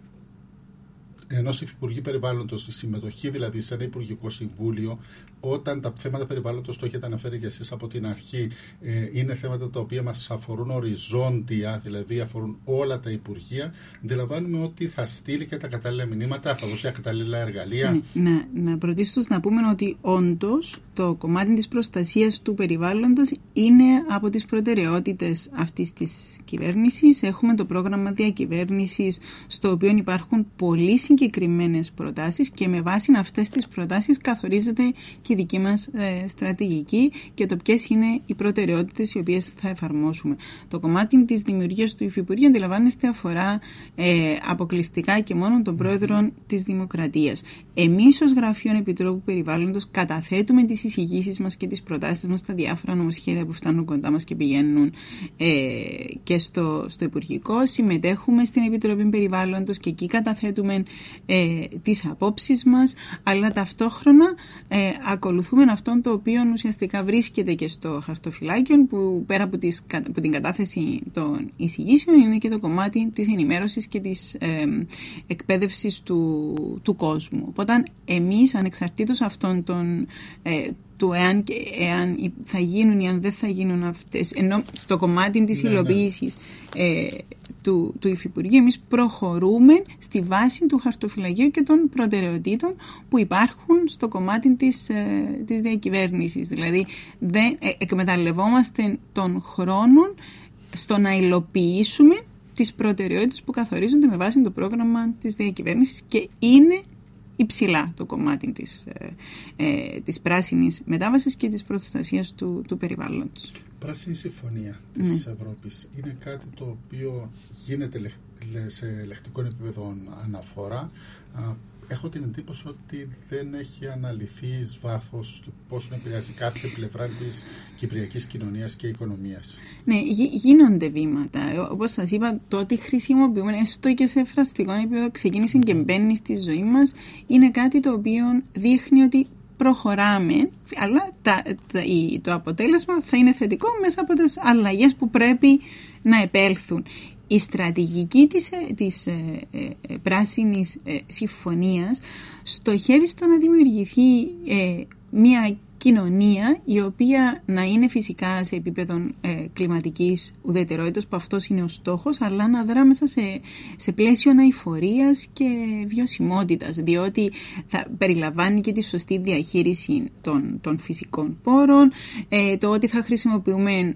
ενός Υφυπουργείου Περιβάλλοντος, τη συμμετοχή δηλαδή σε ένα Υπουργικό Συμβούλιο, όταν τα θέματα περιβάλλοντος, το έχετε αναφέρει και εσείς από την αρχή, είναι θέματα τα οποία μας αφορούν οριζόντια, δηλαδή αφορούν όλα τα Υπουργεία, αντιλαμβάνουμε ότι θα στείλει και τα κατάλληλα μηνύματα, θα δώσει τα κατάλληλα εργαλεία.
Να πρωτίστως να πούμε ότι όντως το κομμάτι της προστασίας του περιβάλλοντος είναι από τις προτεραιότητες αυτής της κυβέρνησης. Έχουμε το πρόγραμμα διακυβέρνησης, στο οποίο υπάρχουν πολύ συγκεκριμένες προτάσεις και με βάση αυτές τις προτάσεις καθορίζεται και η δική μας στρατηγική και το ποιες είναι οι προτεραιότητες οι οποίες θα εφαρμόσουμε. Το κομμάτι της δημιουργίας του Υφυπουργείου, αντιλαμβάνεστε, αφορά αποκλειστικά και μόνο τον Πρόεδρο της Δημοκρατίας. Εμείς ως Γραφείο Επιτρόπου Περιβάλλοντος καταθέτουμε τις εισηγήσεις μας και τις προτάσεις μας στα διάφορα νομοσχέδια που φτάνουν κοντά μας και πηγαίνουν και στο Υπουργικό. Συμμετέχουμε στην Επιτροπή Περιβάλλοντος και εκεί καταθέτουμε τις απόψεις μας, αλλά ταυτόχρονα ακολουθούμε αυτόν το οποίο ουσιαστικά βρίσκεται και στο χαρτοφυλάκιο, που πέρα από την κατάθεση των εισηγήσεων είναι και το κομμάτι της ενημέρωσης και της εκπαίδευσης του κόσμου. Οπότε εμείς, ανεξαρτήτως αυτών του εάν θα γίνουν ή αν δεν θα γίνουν αυτές, ενώ στο κομμάτι της υλοποίησης του Υφυπουργείου, εμείς προχωρούμε στη βάση του χαρτοφυλακίου και των προτεραιοτήτων που υπάρχουν στο κομμάτι της διακυβέρνησης. Δηλαδή δεν εκμεταλλευόμαστε τον χρόνο στο να υλοποιήσουμε τις προτεραιότητες που καθορίζονται με βάση το πρόγραμμα της διακυβέρνησης και είναι υψηλά το κομμάτι της πράσινης μετάβασης και της προστασίας του περιβάλλοντος.
Πράσινη Συμφωνία της Ευρώπης είναι κάτι το οποίο γίνεται σε λεκτικό επίπεδο αναφορά. Έχω την εντύπωση ότι δεν έχει αναλυθεί εις βάθος πόσο επηρεάζει κάθε πλευρά της κυπριακής κοινωνίας και οικονομίας.
Ναι, γίνονται βήματα. Όπως σας είπα, το ότι χρησιμοποιούμε έστω και σε φραστικό επίπεδο ξεκίνησε και μπαίνει στη ζωή μας, είναι κάτι το οποίο δείχνει ότι προχωράμε, αλλά το αποτέλεσμα θα είναι θετικό μέσα από τις αλλαγές που πρέπει να επέλθουν. Η στρατηγική της Πράσινης Συμφωνίας στοχεύει στο να δημιουργηθεί μια κοινωνία η οποία να είναι φυσικά σε επίπεδο κλιματικής ουδετερότητας, που αυτός είναι ο στόχος, αλλά να δρά μέσα σε πλαίσιο αειφορίας και βιωσιμότητας, διότι θα περιλαμβάνει και τη σωστή διαχείριση των φυσικών πόρων, το ότι θα χρησιμοποιούμε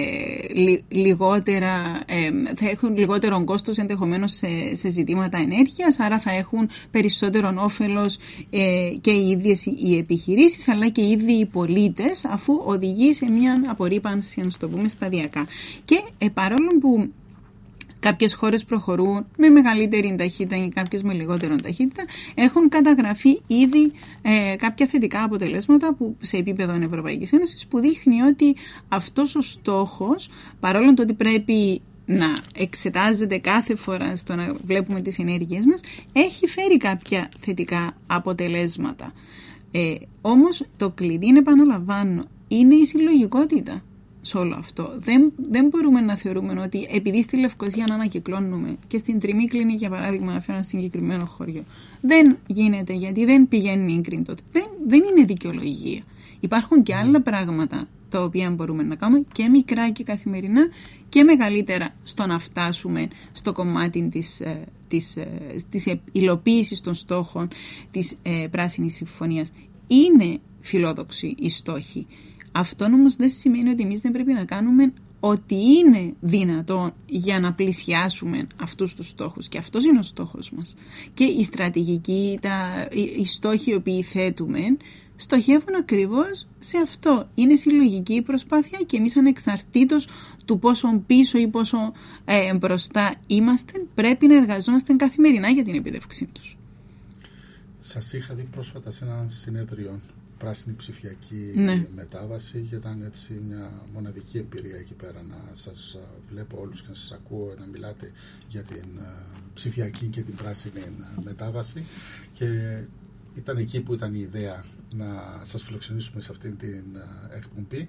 θα έχουν λιγότερο κόστος ενδεχομένως σε ζητήματα ενέργειας, άρα θα έχουν περισσότερο όφελος και οι ίδιες οι επιχειρήσεις, αλλά και οι ίδιοι οι πολίτες, αφού οδηγεί σε μια απορρίπανση, να το πούμε, σταδιακά. Και παρόλο που κάποιες χώρες προχωρούν με μεγαλύτερη ταχύτητα ή κάποιες με λιγότερη ταχύτητα, έχουν καταγραφεί ήδη κάποια θετικά αποτελέσματα που, σε επίπεδο Ευρωπαϊκής Ένωσης, που δείχνει ότι αυτός ο στόχος, παρόλο το ότι πρέπει να εξετάζεται κάθε φορά στο να βλέπουμε τις ενέργειες μας, έχει φέρει κάποια θετικά αποτελέσματα. Όμως το κλειδί, επαναλαμβάνω, είναι η συλλογικότητα σε όλο αυτό. Δεν μπορούμε να θεωρούμε ότι επειδή στη Λευκοσία να ανακυκλώνουμε και στην Τριμίκλινη, για παράδειγμα, να φέρω ένα συγκεκριμένο χωριό, δεν γίνεται γιατί δεν πηγαίνει ίγκριν τότε. Δεν είναι δικαιολογία. Υπάρχουν και άλλα πράγματα τα οποία μπορούμε να κάνουμε, και μικρά και καθημερινά και μεγαλύτερα, στο να φτάσουμε στο κομμάτι της υλοποίησης των στόχων της Πράσινης Συμφωνίας. Είναι φιλόδοξοι οι στόχοι. Αυτό όμως δεν σημαίνει ότι εμείς δεν πρέπει να κάνουμε ό,τι είναι δυνατόν για να πλησιάσουμε αυτούς τους στόχους. Και αυτός είναι ο στόχος μας. Και η στρατηγική, οι στόχοι οι οποίοι θέτουμε, στοχεύουν ακριβώς σε αυτό. Είναι συλλογική προσπάθεια και εμείς, ανεξαρτήτως του πόσο πίσω ή πόσο μπροστά είμαστε, πρέπει να εργαζόμαστε καθημερινά για την επίτευξή τους.
Σας είχα δει πρόσφατα σε ένα συνέδριο πράσινη ψηφιακή μετάβαση, και ήταν έτσι μια μοναδική εμπειρία εκεί πέρα, να σας βλέπω όλους και να σας ακούω να μιλάτε για την ψηφιακή και την πράσινη μετάβαση, και ήταν εκεί που ήταν η ιδέα να σας φιλοξενήσουμε σε αυτήν την εκπομπή.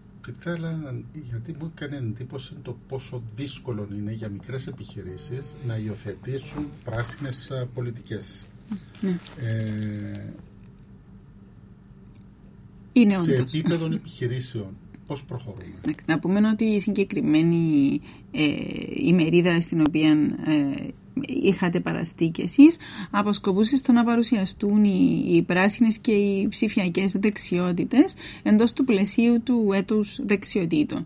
Γιατί μου έκανε εντύπωση το πόσο δύσκολο είναι για μικρές επιχειρήσεις να υιοθετήσουν πράσινες πολιτικές. Σε επίπεδο επιχειρήσεων, πώς προχωρούμε?
Να πούμε ότι η συγκεκριμένη ημερίδα στην οποία είχατε παραστεί κι εσείς αποσκοπούσε στο να παρουσιαστούν οι πράσινες και οι ψηφιακές δεξιότητες εντός του πλαισίου του έτους δεξιοτήτων.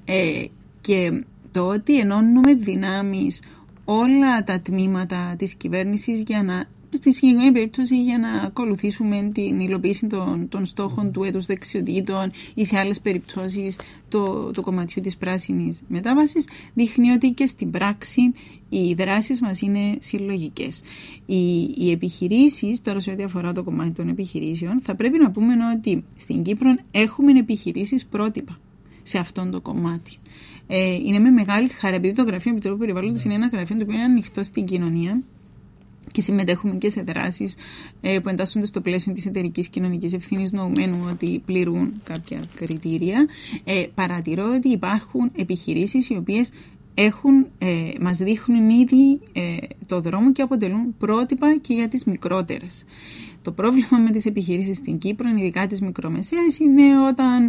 Και το ότι ενώνουμε δυνάμεις όλα τα τμήματα της κυβέρνησης στη συγκεκριμένη περίπτωση για να ακολουθήσουμε την υλοποίηση των στόχων του έτους δεξιοτήτων, ή σε άλλες περιπτώσεις το κομματιού της πράσινης μετάβασης, δείχνει ότι και στην πράξη οι δράσεις μας είναι συλλογικές. Οι επιχειρήσεις, τώρα σε ό,τι αφορά το κομμάτι των επιχειρήσεων, θα πρέπει να πούμε ότι στην Κύπρο έχουμε επιχειρήσεις πρότυπα σε αυτόν το κομμάτι. Είναι με μεγάλη χαρά, επειδή το Γραφείο Επιτρόπου Περιβάλλοντος είναι ένα γραφείο το οποίο είναι ανοιχτό στην κοινωνία, και συμμετέχουμε και σε δράσεις που εντάσσονται στο πλαίσιο της εταιρικής κοινωνικής ευθύνης, νοουμένου ότι πληρούν κάποια κριτήρια. Παρατηρώ ότι υπάρχουν επιχειρήσεις οι οποίες μας δείχνουν ήδη το δρόμο και αποτελούν πρότυπα και για τις μικρότερες. Το πρόβλημα με τις επιχειρήσεις στην Κύπρο, ειδικά τις μικρομεσαίες, είναι όταν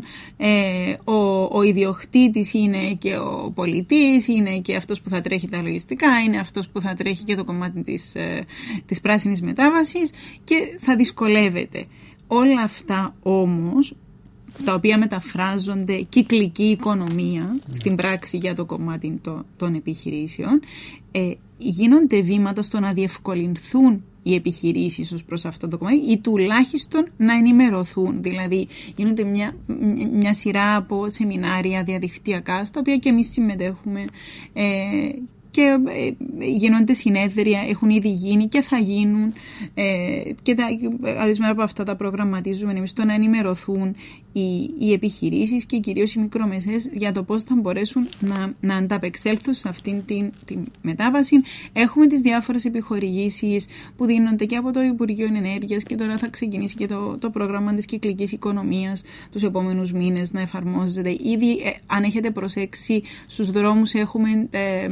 ο ιδιοκτήτης είναι και ο πολιτής, είναι και αυτός που θα τρέχει τα λογιστικά, είναι αυτός που θα τρέχει και το κομμάτι της πράσινης μετάβασης, και θα δυσκολεύεται. Όλα αυτά όμως, τα οποία μεταφράζονται κυκλική οικονομία στην πράξη για το κομμάτι των επιχειρήσεων, γίνονται βήματα στο να διευκολυνθούν οι επιχειρήσεις ως προς αυτό το κομμάτι, ή τουλάχιστον να ενημερωθούν. Δηλαδή γίνονται μια σειρά από σεμινάρια διαδικτυακά, στα οποία και εμείς συμμετέχουμε, και γίνονται συνέδρια, έχουν ήδη γίνει και θα γίνουν, και ορισμένα από αυτά τα προγραμματίζουμε εμείς, το να ενημερωθούν οι επιχειρήσεις και κυρίως οι μικρομεσαίες για το πώς θα μπορέσουν να ανταπεξέλθουν σε αυτήν την μετάβαση. Έχουμε τις διάφορες επιχορηγήσεις που δίνονται και από το Υπουργείο Ενέργειας, και τώρα θα ξεκινήσει και το πρόγραμμα της κυκλικής οικονομίας τους επόμενους μήνες να εφαρμόζεται. Ήδη, αν έχετε προσέξει, στους δρόμους έχουμε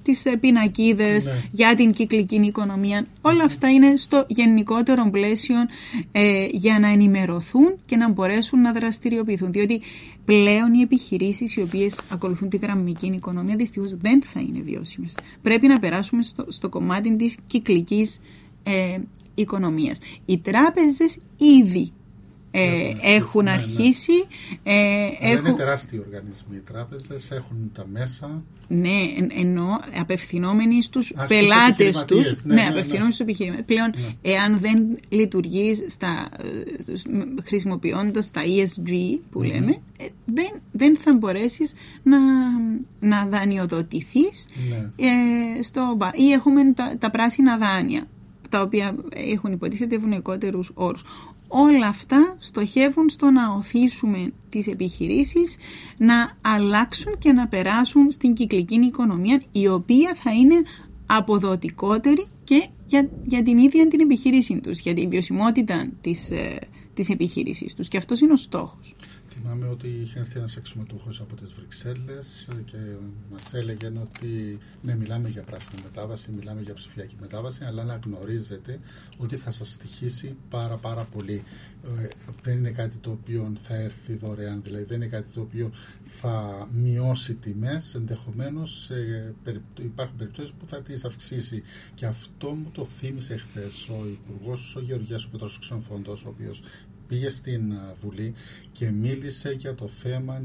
τις πινακίδες για την κυκλική οικονομία. Όλα αυτά είναι στο γενικότερο πλαίσιο για να ενημερωθούν και να μπορέσουν να δραστηριοποιηθούν. Διότι πλέον οι επιχειρήσεις οι οποίες ακολουθούν τη γραμμική οικονομία δυστυχώς δεν θα είναι βιώσιμες. Πρέπει να περάσουμε στο κομμάτι της κυκλικής οικονομίας. Οι τράπεζες ήδη έχουν αρχίσει.
Είναι τεράστιοι οργανισμοί οι τράπεζες, έχουν τα μέσα.
Ναι, ενώ απευθυνόμενοι στους πελάτες τους. Απευθυνόμενοι στους επιχειρηματίες. Πλέον, εάν δεν λειτουργείς χρησιμοποιώντας τα ESG που λέμε, δεν θα μπορέσεις να δανειοδοτηθείς. Ή έχουμε τα πράσινα δάνεια, τα οποία έχουν υποτίθεται ευνοϊκότερους όρους. Όλα αυτά στοχεύουν στο να οθήσουμε τις επιχειρήσεις να αλλάξουν και να περάσουν στην κυκλική οικονομία, η οποία θα είναι αποδοτικότερη και για την ίδια την επιχείρησή τους, για τη βιωσιμότητα της επιχείρησής τους. Και αυτός είναι ο στόχος.
Θυμάμαι ότι είχε έρθει ένας αξιωματούχος από τις Βρυξέλλες και μας έλεγε ότι ναι, μιλάμε για πράσινη μετάβαση, μιλάμε για ψηφιακή μετάβαση, αλλά να γνωρίζετε ότι θα σας στοιχήσει πάρα πολύ. Δεν είναι κάτι το οποίο θα έρθει δωρεάν, δηλαδή δεν είναι κάτι το οποίο θα μειώσει τιμές, ενδεχομένως υπάρχουν περιπτώσεις που θα τις αυξήσει. Και αυτό μου το θύμισε χθες ο Υπουργός, ο Γεωργίας, ο Πέτρος Ξενοφόντος, ο οποίος πήγε στην Βουλή και μίλησε για το θέμα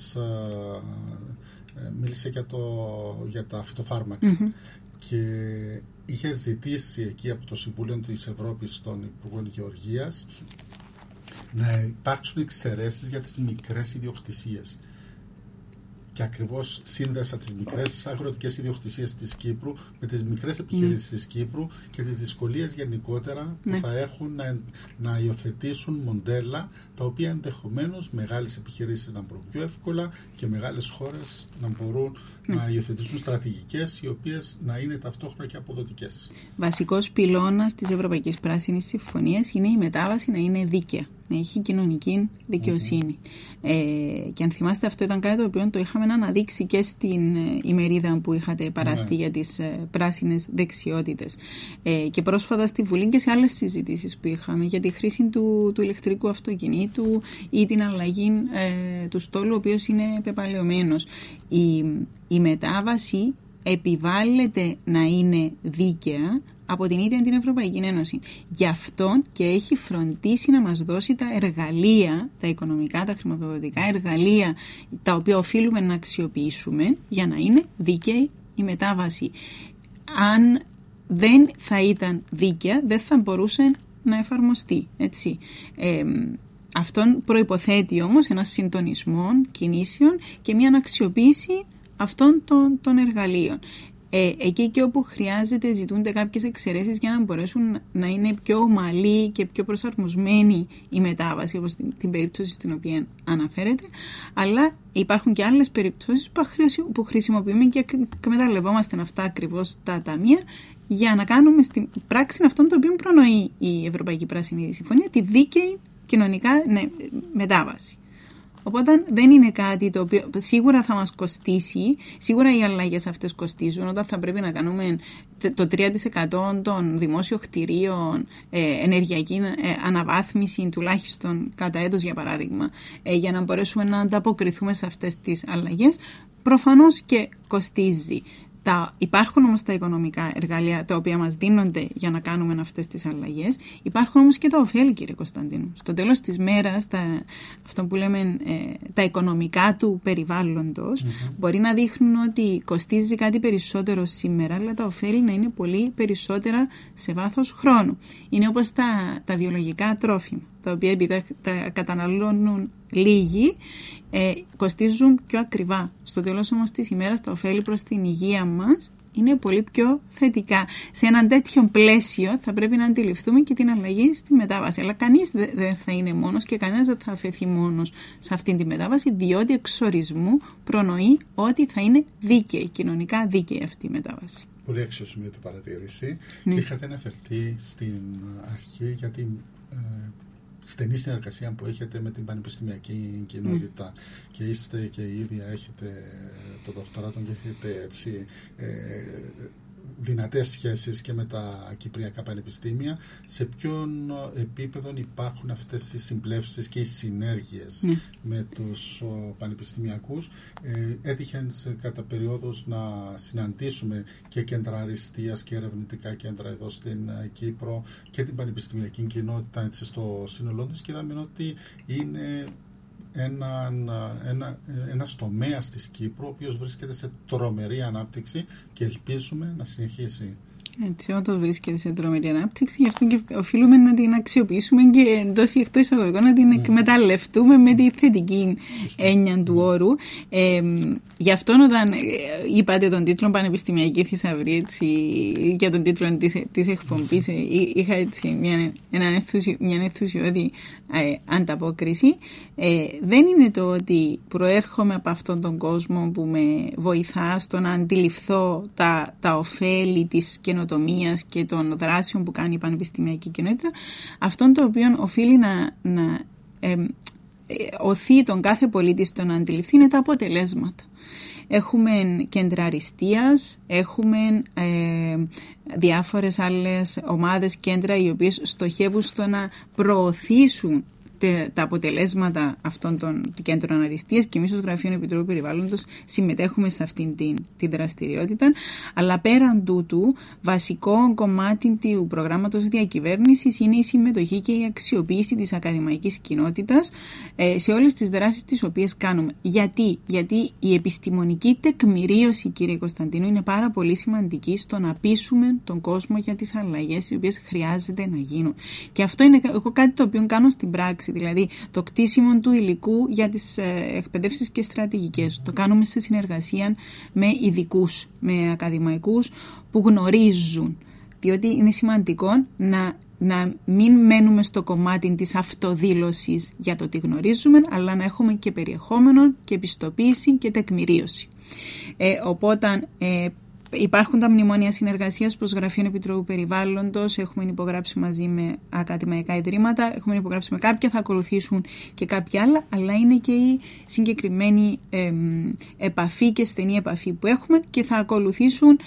μίλησε για τα φυτοφάρμακα και είχε ζητήσει εκεί από το Συμβούλιο της Ευρώπης των Υπουργών Γεωργίας να υπάρξουν εξαιρέσεις για τις μικρές ιδιοκτησίες. Και ακριβώς σύνδεσα τις μικρές αγροτικές ιδιοκτησίες της Κύπρου με τις μικρές επιχειρήσεις της Κύπρου και τις δυσκολίες γενικότερα που θα έχουν να υιοθετήσουν μοντέλα τα οποία ενδεχομένως μεγάλες επιχειρήσεις να μπορούν πιο εύκολα και μεγάλες χώρες να μπορούν να υιοθετήσουν στρατηγικές οι οποίες να είναι ταυτόχρονα και αποδοτικές.
Βασικός πυλώνας της Ευρωπαϊκής Πράσινης Συμφωνίας είναι η μετάβαση να είναι δίκαια, να έχει κοινωνική δικαιοσύνη. Και αν θυμάστε, αυτό ήταν κάτι το οποίο το είχαμε αναδείξει και στην ημερίδα που είχατε παραστεί για τις πράσινες δεξιότητες. Και πρόσφατα στη Βουλή και σε άλλες συζητήσεις που είχαμε για τη χρήση του ηλεκτρικού αυτοκινήτου ή την αλλαγή του στόλου, ο οποίος είναι πεπαλαιωμένος. Η μετάβαση επιβάλλεται να είναι δίκαια από την ίδια την Ευρωπαϊκή Ένωση. Γι' αυτό και έχει φροντίσει να μας δώσει τα εργαλεία, τα οικονομικά, τα χρηματοδοτικά εργαλεία, τα οποία οφείλουμε να αξιοποιήσουμε για να είναι δίκαιη η μετάβαση. Αν δεν θα ήταν δίκαια, δεν θα μπορούσε να εφαρμοστεί. Έτσι. Αυτόν προϋποθέτει όμως ένα συντονισμό κινήσεων και μια αξιοποίηση αυτών των εργαλείων. Εκεί και όπου χρειάζεται ζητούνται κάποιες εξαιρέσεις για να μπορέσουν να είναι πιο ομαλή και πιο προσαρμοσμένη η μετάβαση, όπως την περίπτωση στην οποία αναφέρεται, αλλά υπάρχουν και άλλες περιπτώσεις που χρησιμοποιούμε και εκμεταλλευόμαστε αυτά ακριβώς τα ταμεία για να κάνουμε στην πράξη αυτόν το οποίο προνοεί η Ευρωπαϊκή Πράσινη Συμφωνία, τη δίκαιη κοινωνικά μετάβαση. Οπότε δεν είναι κάτι το οποίο σίγουρα θα μας κοστίσει, σίγουρα οι αλλαγές αυτές κοστίζουν, όταν θα πρέπει να κάνουμε το 3% των δημόσιων κτηρίων, ενεργειακή αναβάθμιση τουλάχιστον κατά έτος για παράδειγμα, για να μπορέσουμε να ανταποκριθούμε σε αυτές τις αλλαγές, προφανώς και κοστίζει. Υπάρχουν όμως τα οικονομικά εργαλεία τα οποία μας δίνονται για να κάνουμε αυτές τις αλλαγές. Υπάρχουν όμως και τα ωφέλη, κύριε Κωνσταντίνου. Στο τέλος της μέρας, αυτό που λέμε τα οικονομικά του περιβάλλοντος, μπορεί να δείχνουν ότι κοστίζει κάτι περισσότερο σήμερα, αλλά τα ωφέλη να είναι πολύ περισσότερα σε βάθος χρόνου. Είναι όπως τα βιολογικά τρόφιμα, τα οποία επειδή τα καταναλώνουν λίγοι, κοστίζουν πιο ακριβά. Στο τέλος όμως της ημέρας τα ωφέλη προς την υγεία μας είναι πολύ πιο θετικά. Σε έναν τέτοιο πλαίσιο θα πρέπει να αντιληφθούμε και την αλλαγή στη μετάβαση. Αλλά κανείς δεν θα είναι μόνος και κανένας δεν θα αφαιθεί μόνος σε αυτήν τη μετάβαση, διότι εξορισμού προνοεί ότι θα είναι δίκαιη, κοινωνικά δίκαιη αυτή η μετάβαση.
Πολύ αξιοσημείωτη παρατήρηση. Και είχατε αναφερθεί στην αρχή για την στενή συνεργασία που έχετε με την πανεπιστημιακή κοινότητα και είστε και η ίδια έχετε το δοκτοράτο και έχετε έτσι δυνατές σχέσεις και με τα κυπριακά πανεπιστήμια, σε ποιον επίπεδο υπάρχουν αυτές οι συμπλεύσεις και οι συνέργειες με τους πανεπιστημιακούς? Έτυχε κατά περιόδους να συναντήσουμε και κέντρα αριστείας και ερευνητικά κέντρα εδώ στην Κύπρο και την πανεπιστημιακή κοινότητα έτσι, στο σύνολό της, και είδαμε ότι είναι ένας τομέας της Κύπρου ο οποίος βρίσκεται σε τρομερή ανάπτυξη και ελπίζουμε να συνεχίσει.
Έτσι, όντως βρίσκεται σε τρομερή ανάπτυξη, γι' αυτό και οφείλουμε να την αξιοποιήσουμε και εντός ή εκτός εισαγωγικών να την εκμεταλλευτούμε με τη θετική έννοια του όρου. Γι' αυτό όταν είπατε τον τίτλο Πανεπιστημιακή Θησαυρή, για τον τίτλο της εκπομπής, είχα έτσι μια ενθουσιώδη ανταπόκριση. Δεν είναι το ότι προέρχομαι από αυτόν τον κόσμο που με βοηθά στο να αντιληφθώ τα ωφέλη της καινοτομίας και των δράσεων που κάνει η πανεπιστημιακή κοινότητα. Αυτό το οποίο οφείλει να οθεί τον κάθε πολίτη στο να αντιληφθεί είναι τα αποτελέσματα. Έχουμε κέντρα αριστείας, έχουμε διάφορες άλλες ομάδες κέντρα οι οποίες στοχεύουν στο να προωθήσουν τα αποτελέσματα αυτών των κέντρων αριστείας, και εμείς ως Γραφείο Επιτρόπου Περιβάλλοντος συμμετέχουμε σε αυτήν την δραστηριότητα. Αλλά πέραν τούτου, βασικό κομμάτι του προγράμματος διακυβέρνησης είναι η συμμετοχή και η αξιοποίηση της ακαδημαϊκής κοινότητας σε όλες τις δράσεις τις οποίες κάνουμε. Γιατί η επιστημονική τεκμηρίωση, κύριε Κωνσταντίνου, είναι πάρα πολύ σημαντική στο να πείσουμε τον κόσμο για τις αλλαγές οι οποίες χρειάζεται να γίνουν. Και αυτό είναι κάτι το οποίο κάνω στην πράξη. Δηλαδή το κτίσιμο του υλικού για τις εκπαιδεύσεις και στρατηγικές. Το κάνουμε σε συνεργασία με ειδικούς, με ακαδημαϊκούς που γνωρίζουν. Διότι είναι σημαντικό να μην μένουμε στο κομμάτι της αυτοδήλωσης για το τι γνωρίζουμε, αλλά να έχουμε και περιεχόμενο και πιστοποίηση και τεκμηρίωση. Οπότε υπάρχουν τα μνημόνια συνεργασίας προς Γραφείο Επιτρόπου Περιβάλλοντος, έχουμε υπογράψει μαζί με ακαδημαϊκά ιδρύματα, έχουμε υπογράψει με κάποια, θα ακολουθήσουν και κάποια άλλα, αλλά είναι και η συγκεκριμένη επαφή και στενή επαφή που έχουμε, και θα ακολουθήσουν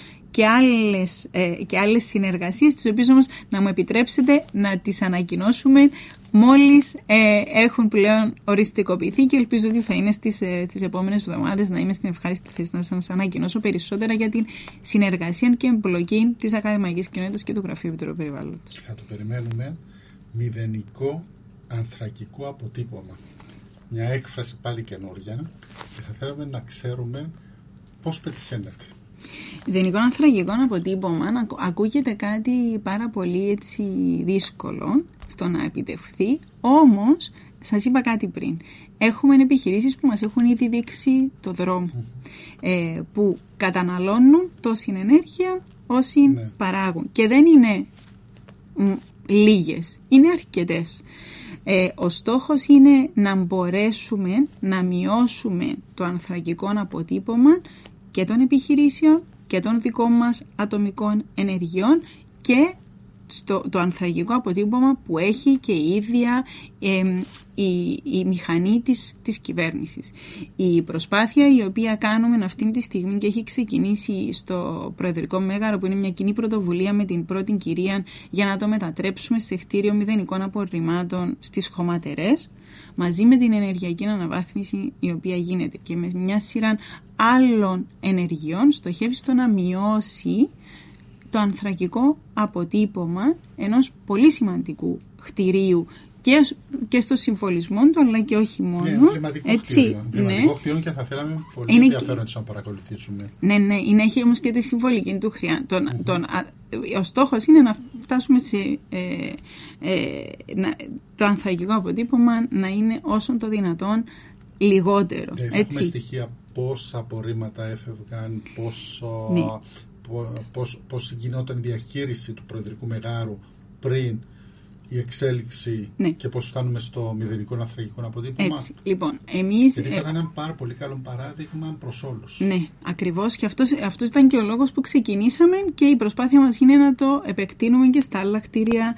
και άλλες συνεργασίες, τις οποίες όμως να μου επιτρέψετε να τις ανακοινώσουμε μόλις έχουν πλέον οριστικοποιηθεί, και ελπίζω ότι θα είναι στις επόμενες εβδομάδες να είμαι στην ευχάριστη θέση να σας ανακοινώσω περισσότερα για την συνεργασία και εμπλοκή της ακαδημαϊκής κοινότητας και του Γραφείου Επιτρόπου Περιβάλλοντος.
Θα το περιμένουμε. Μηδενικό ανθρακικό αποτύπωμα. Μια έκφραση πάλι καινούρια, και θα θέλαμε να ξέρουμε πώς πετυχαίνεται.
Μηδενικό ανθρακικό αποτύπωμα ακούγεται κάτι πάρα πολύ έτσι δύσκολο στο να επιτευχθεί, όμως σας είπα κάτι πριν. Έχουμε επιχειρήσεις που μας έχουν ήδη δείξει το δρόμο, που καταναλώνουν τόση ενέργεια όσοι παράγουν, και δεν είναι λίγες, είναι αρκετές. Ο στόχος είναι να μπορέσουμε να μειώσουμε το ανθρακικό αποτύπωμα και των επιχειρήσεων και των δικών μας ατομικών ενεργειών, και το ανθρακικό αποτύπωμα που έχει και η ίδια η μηχανή της κυβέρνησης. Η προσπάθεια η οποία κάνουμε αυτή τη στιγμή και έχει ξεκινήσει στο Προεδρικό Μέγαρο, που είναι μια κοινή πρωτοβουλία με την πρώτη κυρία για να το μετατρέψουμε σε κτίριο μηδενικών απορριμμάτων στις χωματερές, μαζί με την ενεργειακή αναβάθμιση η οποία γίνεται και με μια σειρά άλλων ενεργειών, στοχεύει στο να μειώσει το ανθρακικό αποτύπωμα ενός πολύ σημαντικού κτηρίου και στο συμβολισμό του, αλλά και όχι μόνο.
Ναι, κλιματικό κτίριο, και θα θέλαμε πολύ ενδιαφέρον να παρακολουθήσουμε.
Ναι, έχει όμως και τη συμβολική του χρειά. Ο στόχος είναι να φτάσουμε το ανθρακικό αποτύπωμα να είναι όσο το δυνατόν λιγότερο.
Έχουμε στοιχεία πόσα απορρίμματα έφευγαν, πώς γινόταν η διαχείριση του Προεδρικού Μεγάρου πριν η εξέλιξη και πώς φτάνουμε στο μηδενικό ανθρακικό αποτύπωμα.
Έτσι. Λοιπόν, εμείς...
Γιατί θα ήταν ένα πάρα πολύ καλό παράδειγμα προς όλους.
Ναι, ακριβώς. Και αυτός ήταν και ο λόγος που ξεκινήσαμε και η προσπάθεια μας είναι να το επεκτείνουμε και στα άλλα κτίρια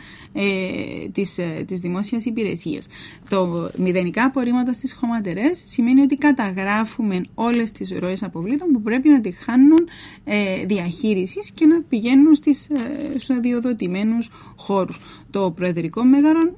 της δημόσιας υπηρεσίας. Το μηδενικά απορρίμματα στις χωματερές σημαίνει ότι καταγράφουμε όλες τις ροές αποβλήτων που πρέπει να τη χάνουν διαχείρισης και να πηγαίνουν στους αδειοδοτημένους χώρους. Το Προεδρικό Μέγαρο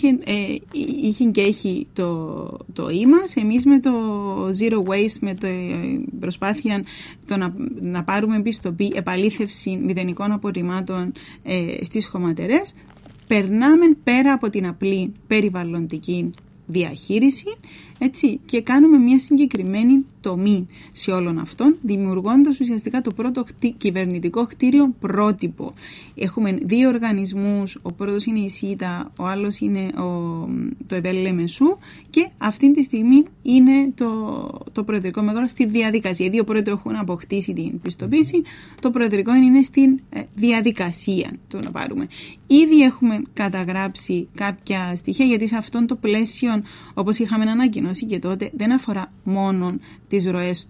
είχε και έχει το ΙΜΑΣ. Εμείς με το Zero Waste, με την προσπάθεια να πάρουμε επιστοπή επαλήθευση μηδενικών απορριμμάτων στις χωματερές, περνάμε πέρα από την απλή περιβαλλοντική διαχείριση, έτσι, και κάνουμε μια συγκεκριμένη τομή σε όλων αυτών, δημιουργώντας ουσιαστικά το πρώτο κυβερνητικό κτίριο πρότυπο. Έχουμε 2 οργανισμούς, ο πρώτος είναι η ΣΥΤΑ, ο άλλος είναι το ΕΒΕΛ-ΛΕΜΕΣΟΥ και αυτή τη στιγμή είναι το Προεδρικό Μέγαρο στη διαδικασία. Οι 2 πρώτοι έχουν αποκτήσει την πιστοποίηση, το Προεδρικό είναι στην διαδικασία το να πάρουμε. Ήδη έχουμε καταγράψει κάποια στοιχεία, γιατί σε αυτόν το πλαίσιο, όπως είχαμε ανακοινώσει και τότε, δεν αφορά μόνο τις ροές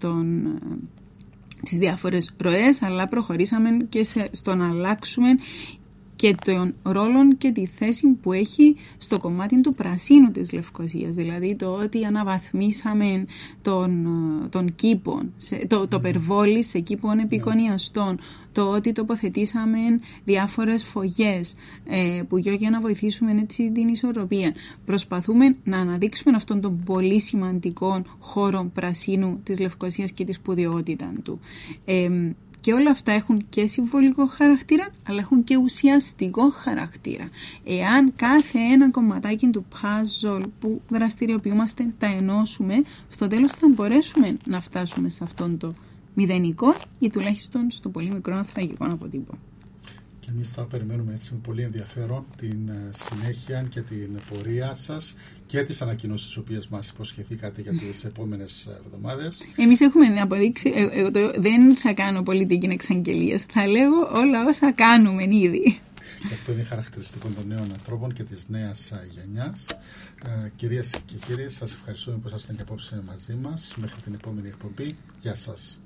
τις διάφορες ροές, αλλά προχωρήσαμε και στο να αλλάξουμε και τον ρόλο και τη θέση που έχει στο κομμάτι του πρασίνου της Λευκωσίας. Δηλαδή το ότι αναβαθμίσαμε τον κήπο, το περβόλι σε κήπων επικονιαστών, το ότι τοποθετήσαμε διάφορες φωγές που για να βοηθήσουμε έτσι την ισορροπία. Προσπαθούμε να αναδείξουμε αυτόν τον πολύ σημαντικό χώρο πρασίνου της Λευκωσίας και τη σπουδαιότητα του. Και όλα αυτά έχουν και συμβολικό χαρακτήρα, αλλά έχουν και ουσιαστικό χαρακτήρα. Εάν κάθε ένα κομματάκι του puzzle που δραστηριοποιούμαστε τα ενώσουμε, στο τέλος θα μπορέσουμε να φτάσουμε σε αυτόν το μηδενικό ή τουλάχιστον στο πολύ μικρό ανθρακικό αποτύπωμα.
Και εμείς θα περιμένουμε έτσι με πολύ ενδιαφέρον την συνέχεια και την πορεία σας και τις ανακοινώσεις τις οποίες μας υποσχεθήκατε για τις επόμενες εβδομάδες.
Εμείς έχουμε αποδείξει, δεν θα κάνω πολιτική εξαγγελίες, θα λέγω όλα όσα κάνουμε ήδη.
Και αυτό είναι χαρακτηριστικό των νέων ανθρώπων και της νέας γενιάς. Κυρίες και κύριοι, σας ευχαριστούμε που ήσασταν και απόψε μαζί μας. Μέχρι την επόμενη εκπομπή. Γεια σας.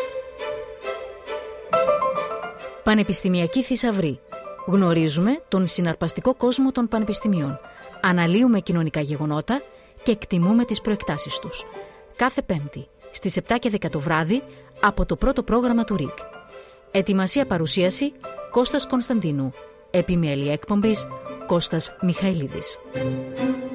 Πανεπιστημιακή θησαυρή. Γνωρίζουμε τον συναρπαστικό κόσμο των πανεπιστημίων. Αναλύουμε κοινωνικά γεγονότα και εκτιμούμε τις προεκτάσεις τους. Κάθε Πέμπτη στις 7 και 10 το βράδυ από το πρώτο πρόγραμμα του ΡΙΚ. Ετοιμασία παρουσίαση Κώστας Κωνσταντίνου. Επιμέλεια εκπομπής Κώστας Μιχαηλίδης.